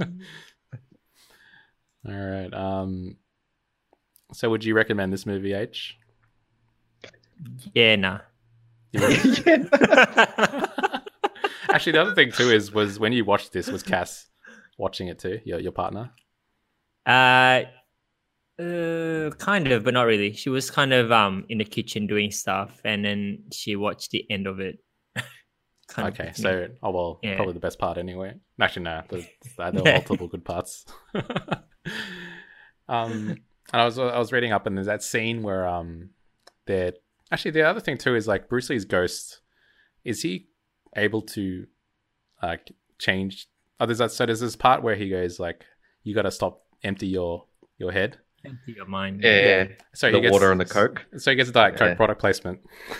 right. Um. So, would you recommend this movie, H? Yeah, nah. You would? Actually, the other thing too is was when you watched this, was Cass watching it too? Your your partner? Uh, uh, kind of, but not really. She was kind of um in the kitchen doing stuff, and then she watched the end of it. Kind of Okay, with me. so oh well, Yeah. probably the best part anyway. Actually, no, there, there were Yeah. multiple good parts. um, and I was I was reading up, and there's that scene where um, they're actually the other thing too is like Bruce Lee's ghost. Is he able to like change? Oh, there's that. So there's this part where he goes like, "You got to stop, empty your your head." Empty your mind. Yeah, yeah. So The he gets, water and the Coke. So he gets a Diet Coke Yeah. product placement,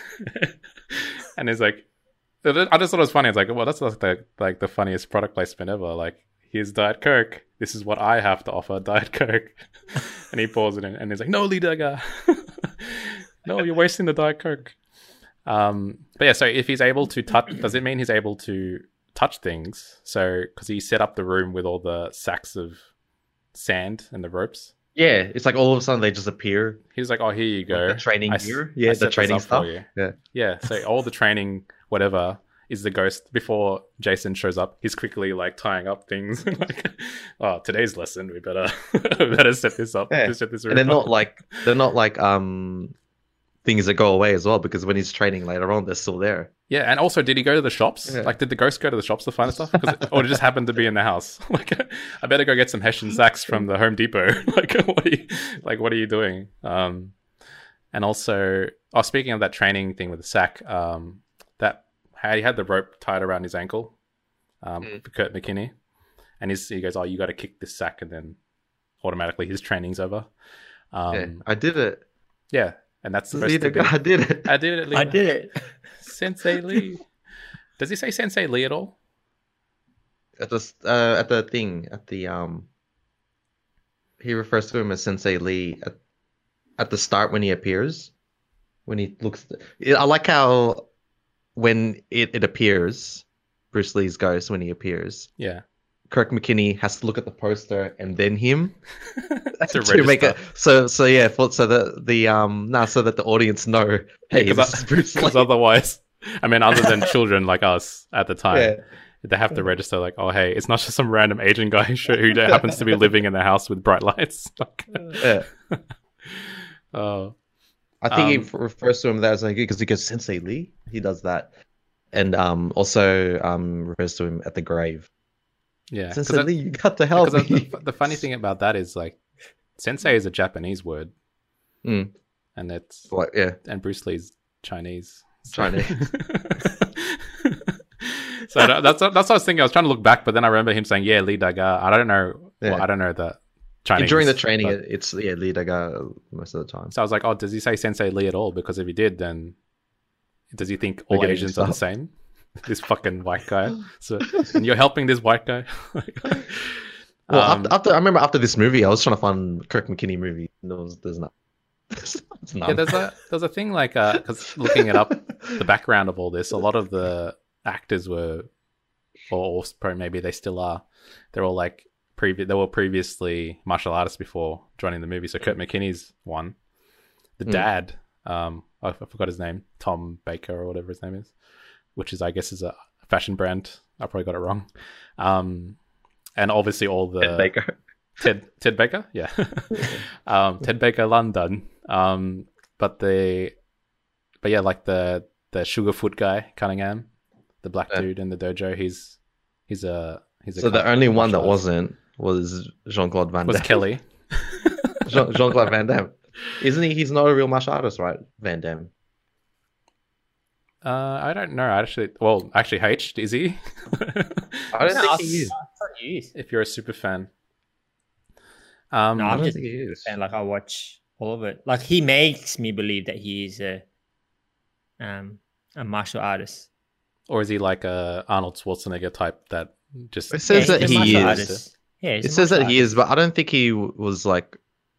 and it's like, I just thought it was funny. It's like, well, that's like the like the funniest product placement ever. Like, here's Diet Coke. This is what I have to offer, Diet Coke. And he pours it in, and he's like, "No, Lee Dagger. No, you're wasting the Diet Coke." Um, but yeah, so if he's able to touch, does it mean he's able to touch things? So because he set up the room with all the sacks of sand and the ropes. Yeah, it's like all of a sudden they just appear. He was like, "Oh, here you go. Like the training I s- gear. I Yeah, set the this training up for stuff. you." Yeah. Yeah, so all the training, whatever, is the ghost. Before Jason shows up, he's quickly like tying up things. Like, oh, today's lesson, we better we better set this up. Yeah. Set this And they're room not up. like they're not like um things that go away as well, because when he's training later on, they're still there. Yeah, and also, did he go to the shops? Yeah. Like, did the ghost go to the shops to find stuff? 'Cause it- or did it just happen to be in the house? Like, I better go get some Hessian sacks from the Home Depot. Like, what are you, like, what are you doing? Um, and also, oh, speaking of that training thing with the sack, um, that he had the rope tied around his ankle, um, Mm. for Kurt McKinney, and he's, he goes, "Oh, you got to kick this sack," and then automatically his training's over. Um, Yeah, I did it. yeah, and that's supposed Leader, to be. I did it. I did it. Lee. I did it. Sensei Lee. Does he say Sensei Lee at all? At the s- uh, at the thing at the um. He refers to him as Sensei Lee at at the start when he appears, when he looks. Yeah, I like how when it, it appears, Bruce Lee's ghost when he appears, Yeah. Kirk McKinney has to look at the poster and then him To to make it. register. So so yeah, for, so that the um nah, so that the audience know. Hey, Yeah, 'cause this I- is Bruce Lee. Because otherwise, I mean, other than children like us at the time, Yeah. they have to register like, oh hey, it's not just some random Asian guy who who happens to be living in the house with bright lights. Like, Yeah. oh, I think he Um, f- refers to him there as like because he goes Sensei Lee. He does that, and um also um refers to him at the grave. yeah. 'Cause Sensei that- Lee, you got to help because me. the, the funny thing about that is like, sensei is a Japanese word, Mm. and it's Like, yeah, and Bruce Lee's Chinese. So- Chinese. so that- that's that's what I was thinking. I was trying to look back, but then I remember him saying, "Yeah, Lee Daga." I don't know. Yeah. Well, I don't know the And Chinese during the training, but- it, it's yeah Lee Daga most of the time. so I was like, "Oh, does he say Sensei Lee at all?" Because if he did, then does he think all They're getting Asians are the mixed same? This fucking white guy. So and you're helping this white guy. Well, Um, after, after I remember after this movie, I was trying to find Kirk McKinney movie. There was there's not. There's none. Yeah, there's a there's a thing like uh, because looking it up, the background of all this, a lot of the actors were, or, or probably maybe they still are. They're all like previous. They were previously martial artists before joining the movie. So Kurt McKinney's one. The Mm. dad, um, I, I forgot his name, Tom Baker or whatever his name is, which is I guess is a fashion brand. I probably got it wrong. Um, and obviously all the Ed Baker. Ted Ted Baker, yeah, um, Ted Baker London. Um, but the, but yeah, like the the Sugarfoot guy Cunningham, the black Yeah. dude in the dojo. He's he's a he's a So the cut- only one that martial artist. wasn't was Jean Claude Van was Damme. Kelly. Jean Claude Van Damme, isn't he? He's not a real martial artist, right? Van Damme. Uh, I don't know actually. Well, actually, H is he? I don't No, think I he is. thought he is. If you're a super fan. Um, No, I I'm don't just think he is. and like I watch all of it. Like he makes me believe that he is a um a martial artist. or is he like a Arnold Schwarzenegger type that just It says Yeah, that he's a he martial is. artist. Yeah, he's It a says that martial he is, but I don't think he w- was like.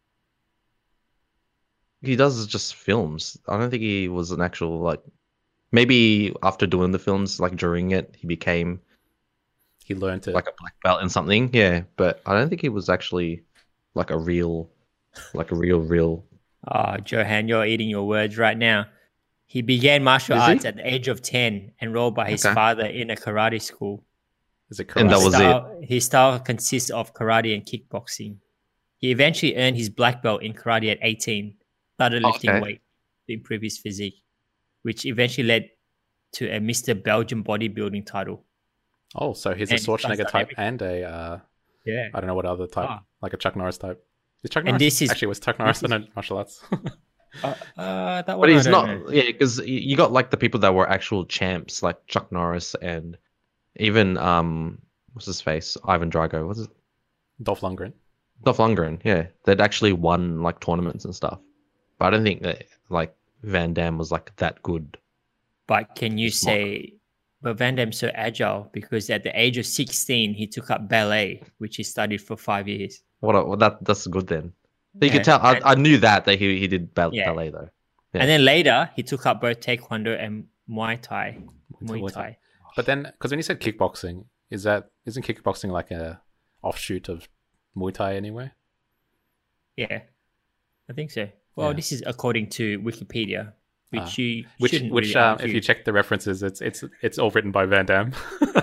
He does just films. I don't think he was an actual like. Maybe after doing the films, like during it, he became he learned to like a black belt in something. Yeah, but I don't think he was actually like a real, like a real, real. Oh, Johan, you're eating your words right now. He began martial Is he? arts at the age of ten, enrolled by his Okay. father in a karate school. is it And karate? that His was style, His style consists of karate and kickboxing. He eventually earned his black belt in karate at eighteen, started lifting Okay. weight to improve his physique, which eventually led to a Mister Belgium bodybuilding title. Oh, so he's And a he's done Schwarzenegger type everything. and a uh, Yeah. I don't know what other type, Ah. like a Chuck Norris type. Is Chuck And Norris? this is- Actually, was Chuck Norris this in martial arts? Uh, uh, that one But I he's don't not. know. Yeah, because you got like the people that were actual champs, like Chuck Norris and even um, what's his face, Ivan Drago. What's it? Dolph Lundgren. Dolph Lundgren. Yeah, they'd actually won like tournaments and stuff. But I don't think that like Van Damme was like that good. But can you He's not. say, but Van Damme's so agile because at the age of sixteen, he took up ballet, which he studied for five years. What? A, well, that that's good then. You Yeah, could tell. I, and- I knew that that he he did bal- Yeah. ballet though. Yeah. And then later, he took up both Taekwondo and Muay Thai. Muay Muay Thai. But then, because when you said kickboxing, is that isn't kickboxing like a offshoot of Muay Thai anyway? Yeah, I think so. Well, Yeah. this is according to Wikipedia, which Ah. you Which, shouldn't which, really um, if argue. you check the references, it's it's it's all written by Van Damme.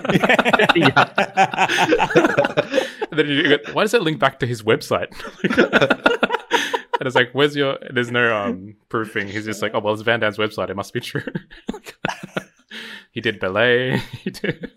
And then you get, why does it link back to his website? And it's like, where's your? There's no um proofing. He's just like, oh well, it's Van Damme's website. It must be true. He did ballet. He did.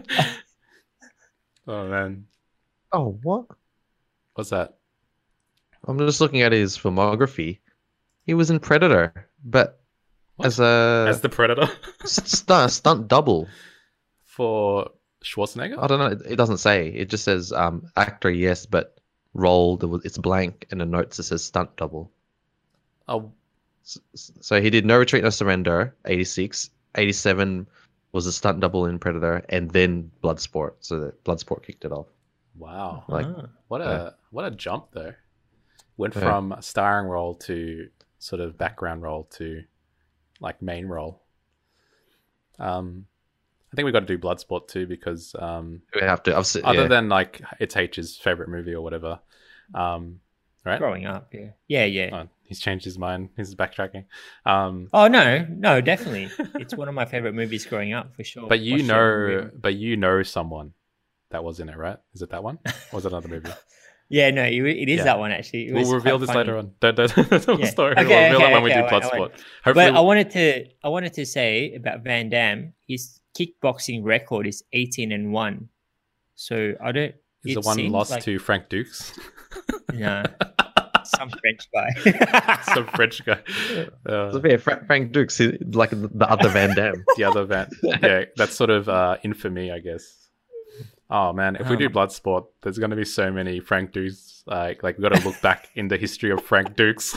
Oh man, Oh, what? what's that? I'm just looking at his filmography. He was in Predator, but What? as a As the Predator stunt stunt double. for Schwarzenegger. I don't know. It, it doesn't say. It just says um, actor, yes, but role. There was, it's blank, and the notes it says stunt double. Oh, S- s- So he did No Retreat, No Surrender, eighty-six. eighty-seven was a stunt double in Predator, and then Bloodsport. So that Bloodsport kicked it off. wow! Like, Ah. What a Yeah. what a jump though. Went Yeah. from starring role to sort of background role to like main role. Um, I think we got to do Bloodsport too because um, we have to. I've seen, other yeah. than like it's H's favorite movie or whatever, um, right? Growing up, yeah, yeah, yeah. Oh, he's changed his mind. He's backtracking. Um, Oh no, no, definitely. It's one of my favorite movies growing up for sure. but you Watched it know, every- but you know someone that was in it, right? Is it that one? Or was it another movie? Yeah, no, it, it is Yeah. that one actually. It was We'll reveal quite this funny. later on. Don't, don't, don't tell the Yeah. story. Okay, we'll reveal okay, it when we okay, do I won't, I Bloodsport. won't. Hopefully, But I wanted to, I wanted to say about Van Damme. His kickboxing record is eighteen and one. So I don't. is the it one seems lost like, to Frank Dukes, No, some French guy. some French guy. Uh, So, yeah, Fra- Frank Dukes, he- like the the other Van Damme. the other van. Yeah, that's sort of uh, infamy, I guess. Oh man, if we do Um, Bloodsport, there's going to be so many Frank Dukes. Like, like we got to look back in the history of Frank Dukes.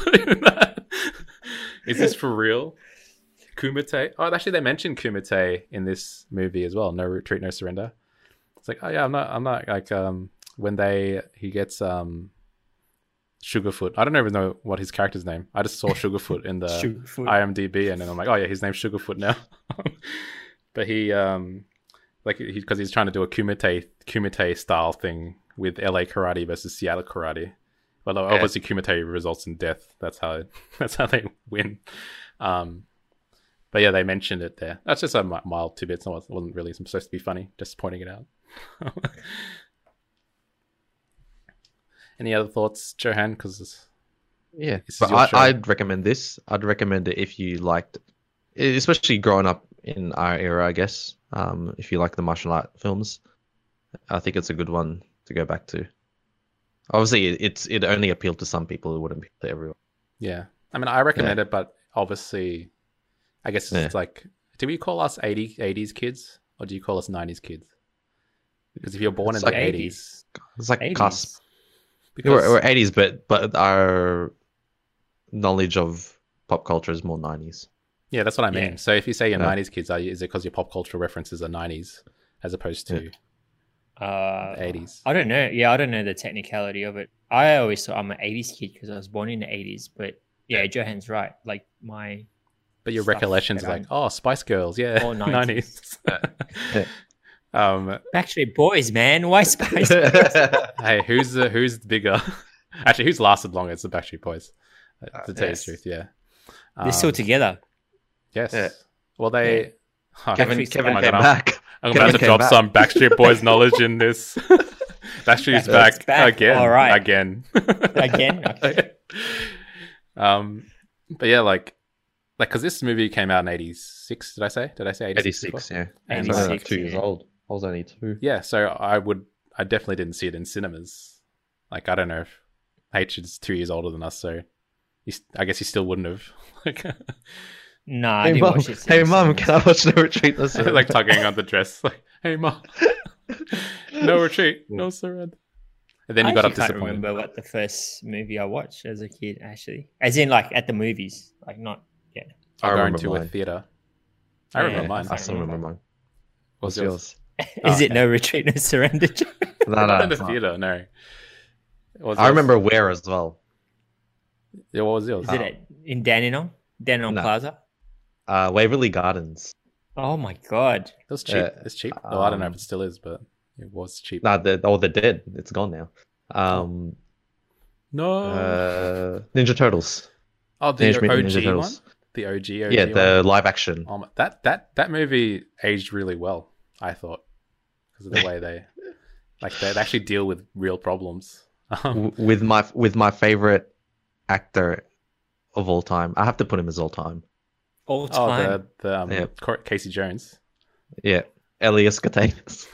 Is this for real? Kumite. Oh, actually, they mentioned Kumite in this movie as well. No retreat, no surrender. It's like, oh yeah, I'm not, I'm not like um when they he gets um Sugarfoot. I don't even know what his character's name. I just saw Sugarfoot in the Sugarfoot. IMDb, and then I'm like, oh yeah, his name's Sugarfoot now. But he um like he because he's trying to do a Kumite Kumite style thing with L A Karate versus Seattle Karate. Well, obviously Kumite results in death. That's how that's how they win. Um, but yeah, they mentioned it there. That's just a mi- mild tidbit. It wasn't really supposed to be funny. Just pointing it out. Any other thoughts, Johan? Because Yeah, This is but your show. I, I'd recommend this. I'd recommend it if you liked, especially growing up in our era, I guess. Um, if you like the martial art films, I think it's a good one to go back to. Obviously, it- it's it only appealed to some people. It wouldn't appeal to everyone. yeah, I mean, I recommend it, but obviously, I guess it's Yeah. like, do we call us eighty, eighties kids, or do you call us nineties kids? Because if you're born It's in like the eighties, It's like eighties. cusp. because We're, we're eighties, but but our knowledge of pop culture is more nineties. yeah, that's what I mean. Yeah. So if you say you're Yeah. nineties kids, are you, is it because your pop cultural references are nineties as opposed to Uh, eighties? I don't know. Yeah, I don't know the technicality of it. I always thought I'm an eighties kid because I was born in the eighties. But yeah, Johan's right. Like my But your stuff recollections that like, I'm- oh, Spice Girls, yeah, Or nineties. Yeah. um, Backstreet Boys, man. Why Spice? hey, who's the who's bigger? Actually, who's lasted longer? It's the Backstreet Boys. uh, To tell you the yes. truth, yeah. They're still Um, together. Yes. Yeah. Well, they. Oh, Kevin, Backstreet's Kevin oh my came God, I'm- back. I'm Kevin about to came drop back. some Backstreet Boys knowledge in this. Backstreet's Backstreet's back, back. again. All right. Again. Again? Okay. um, but yeah, like, like because this movie came out in eighty-six. Did I say? Did I say eighty-six? eighty-six, before? yeah. And, I was only eighty-six, two years yeah. old. I was only two. Yeah, so I would, I definitely didn't see it in cinemas. Like, I don't know if H is two years older than us, so he, I guess he still wouldn't have. Like, No, I Hey didn't mum, watch it. hey since mum, cinemas. can I watch No Retreat? No Surrender? like tugging on the dress, like, "Hey, mom, no retreat, no surrender." And then I you got up actually can't disappointed. remember what the first movie I watched as a kid, actually. As in, like, at the movies. Like, not, yeah. I Or going remember to a mine. theater. I Yeah, remember mine. I still remember mine. What's What's yours? yours? Is Oh, it No Retreat, No Surrender? No, Not no, in the it's not. theater, no. What was I yours? remember Where as well. Yeah, what was yours? Is it at, in Dandenong? Dandenong No. Plaza? Uh, Waverley Gardens. Oh, my God. It was cheap. Uh, it's cheap. Well, I don't know if um, it still is, but it was cheap. Nah, they're, oh, they're dead. It's gone now. Um, No. uh, Ninja Turtles. oh, the Teenage Mutant O G Ninja one. Turtles. The O G. O G Yeah, one? the live action. Um, that that that movie aged really well, I thought, because of the way they like they, they actually deal with real problems. Um, W- with my with my favorite actor of all time. I have to put him as all time. All oh, time. the the um, Yeah. Cor- Casey Jones. Yeah, Elias Koteas.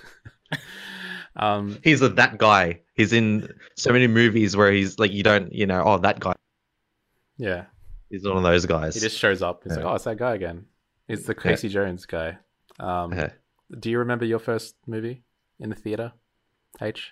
Um, He's a, that guy. He's in so many movies where he's like, you don't, you know, oh, that guy. yeah, He's one of those guys. he just shows up. He's Yeah. like, oh, it's that guy again. It's the Casey Jones guy. Um, Yeah. Do you remember your first movie in the theater, H?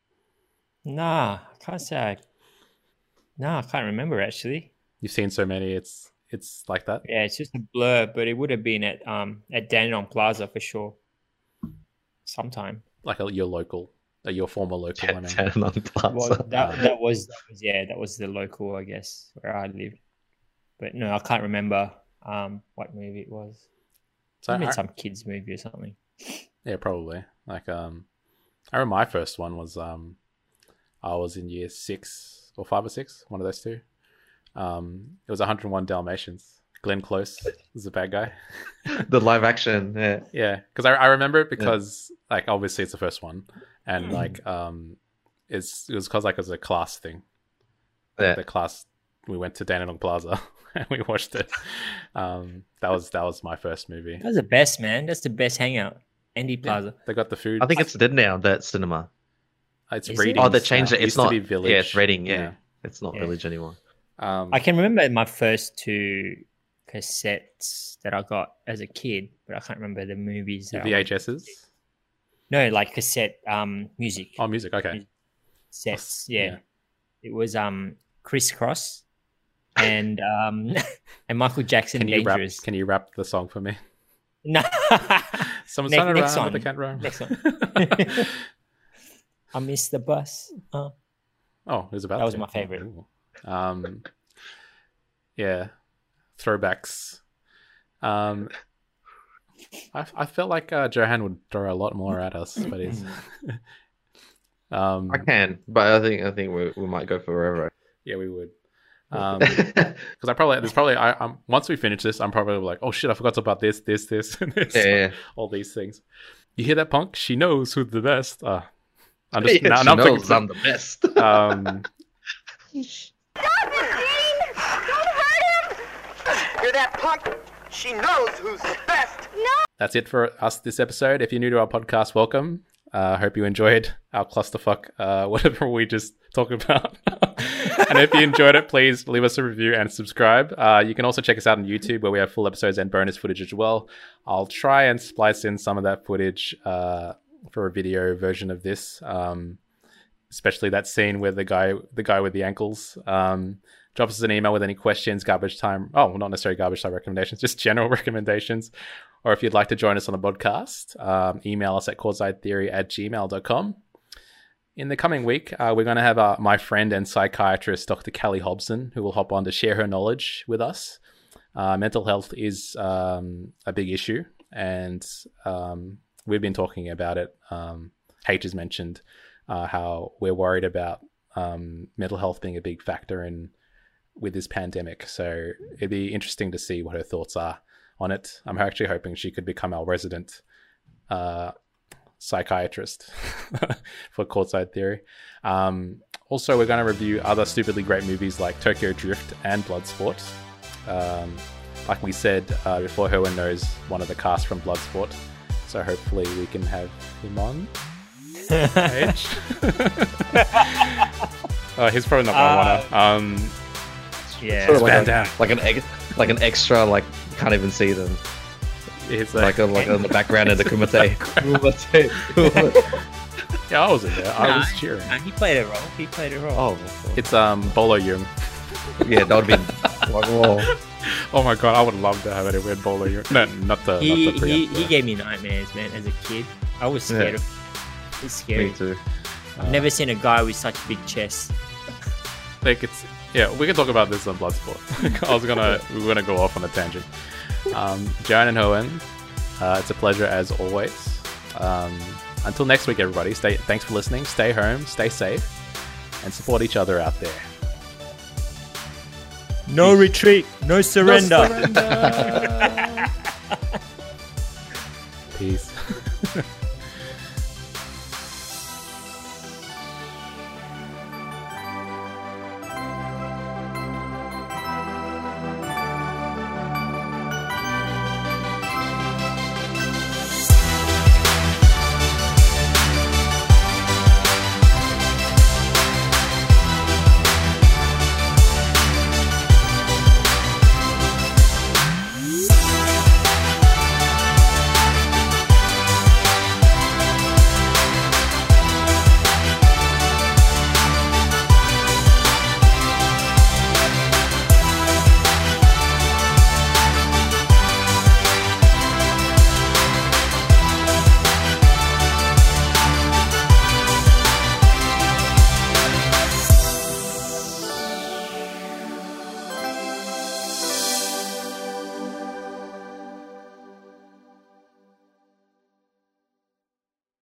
Nah, I can't say I... Nah, I can't remember, actually. You've seen so many. It's it's like that. Yeah, it's just a blur, but it would have been at um at Dandenong Plaza for sure. Sometime. Like a, your local, uh, your former local. I mean. Dandenong Plaza. Well, that, that was that was yeah, that was the local, I guess, where I lived. But no, I can't remember um what movie it was. So I mean, I- some kids movie or something. Yeah, probably. Like, um, I remember my first one was um, I was in year six or five or six, one of those two. Um, it was one hundred one Dalmatians. Glenn Close was the bad guy. The live action, yeah. Yeah, because I, I remember it because yeah. like obviously it's the first one, and mm. like um, it's it was because like it was a class thing. Yeah, the class we went to Dandenong Plaza and we watched it. Um, that was that was my first movie. That was the best, man. That's the best hangout. Andy Plaza. Yeah, they got the food. I think it's dead now. That cinema. It's Is Reading. it? Oh, they changed it. It It's used to not be Village. Yeah, it's Reading. Yeah, Yeah. it's not Yeah. Village anymore. Um, I can remember my first two cassettes that I got as a kid, but I can't remember the movies. the that I V went- H S's. No, like cassette um music Oh, music. Okay. sets. yeah. Yeah. It was um Crisscross and um and Michael Jackson Can you rap? Dangerous. Can you rap the song for me? No. Someone's Ne- trying to next rhyme, one. but they can't rhyme. Next one. I missed the bus. Uh, Oh, it was about That was to. my favorite. Ooh. Um, yeah, throwbacks. Um, I I felt like uh, Johan would throw a lot more at us, but he's. um, I can, but I think I think we we might go forever. yeah, we would. Um, because I probably there's probably I um once we finish this, I'm probably like, oh shit, I forgot about this, this, this, and this, Yeah, yeah. all these things. You hear that, Punk? She knows who's the best. Uh, I'm just Yeah, now, she now I'm knows thinking- I'm the best. um. You're that punk. She knows who's the best. That's it for us this episode. If you're new to our podcast, welcome. I uh, hope you enjoyed our clusterfuck, uh, whatever we just talked about. And if you enjoyed it, please leave us a review and subscribe. Uh, you can also check us out on YouTube where we have full episodes and bonus footage as well. I'll try and splice in some of that footage uh, for a video version of this, um, especially that scene where the guy, the guy with the ankles. Um, drop us an email with any questions, garbage time. Oh, well, not necessarily garbage time recommendations, just general recommendations. Or if you'd like to join us on the podcast, um, email us at cautsidetheory at gmail dot com. In the coming week, uh, we're going to have uh, my friend and psychiatrist, Doctor Callie Hobson, who will hop on to share her knowledge with us. Uh, mental health is um, a big issue, and um, we've been talking about it. Um, H has mentioned uh, how we're worried about um, mental health being a big factor in with this pandemic. So it'd be interesting to see what her thoughts are on it. I'm actually hoping she could become our resident uh, psychiatrist for Courtside Theory. Um, also, we're going to review other stupidly great movies like Tokyo Drift and Bloodsport. Um, like we said uh, before, Herwin knows one of the cast from Bloodsport, so hopefully we can have him on. H. Oh, he's probably not going to Uh, want to. Um, Yeah. Sort of like, Van a, Damme. like an egg, like an extra, like you can't even see them. it's Like a, like in the background in the Kumite. Kumite. Kumite. yeah, I was in there. I Nah, was cheering. nah, he played a role. He played a role. Oh, It's um Bolo Yung. yeah, that would be like, whoa. Oh my god, I would love to have it if we had Bolo Yung. No, not the he not the he, pre- he gave me nightmares, man, as a kid. I was scared Yeah. of It's scary. Me too. uh, I've never seen a guy with such big chest. Like it's yeah, we can talk about this on Bloodsport. I was gonna we were gonna go off on a tangent. Um, Joan and Owen, uh, it's a pleasure as always. Um, until next week, everybody. Stay. Thanks for listening. Stay home. Stay safe, and support each other out there. No retreat, no surrender. Peace.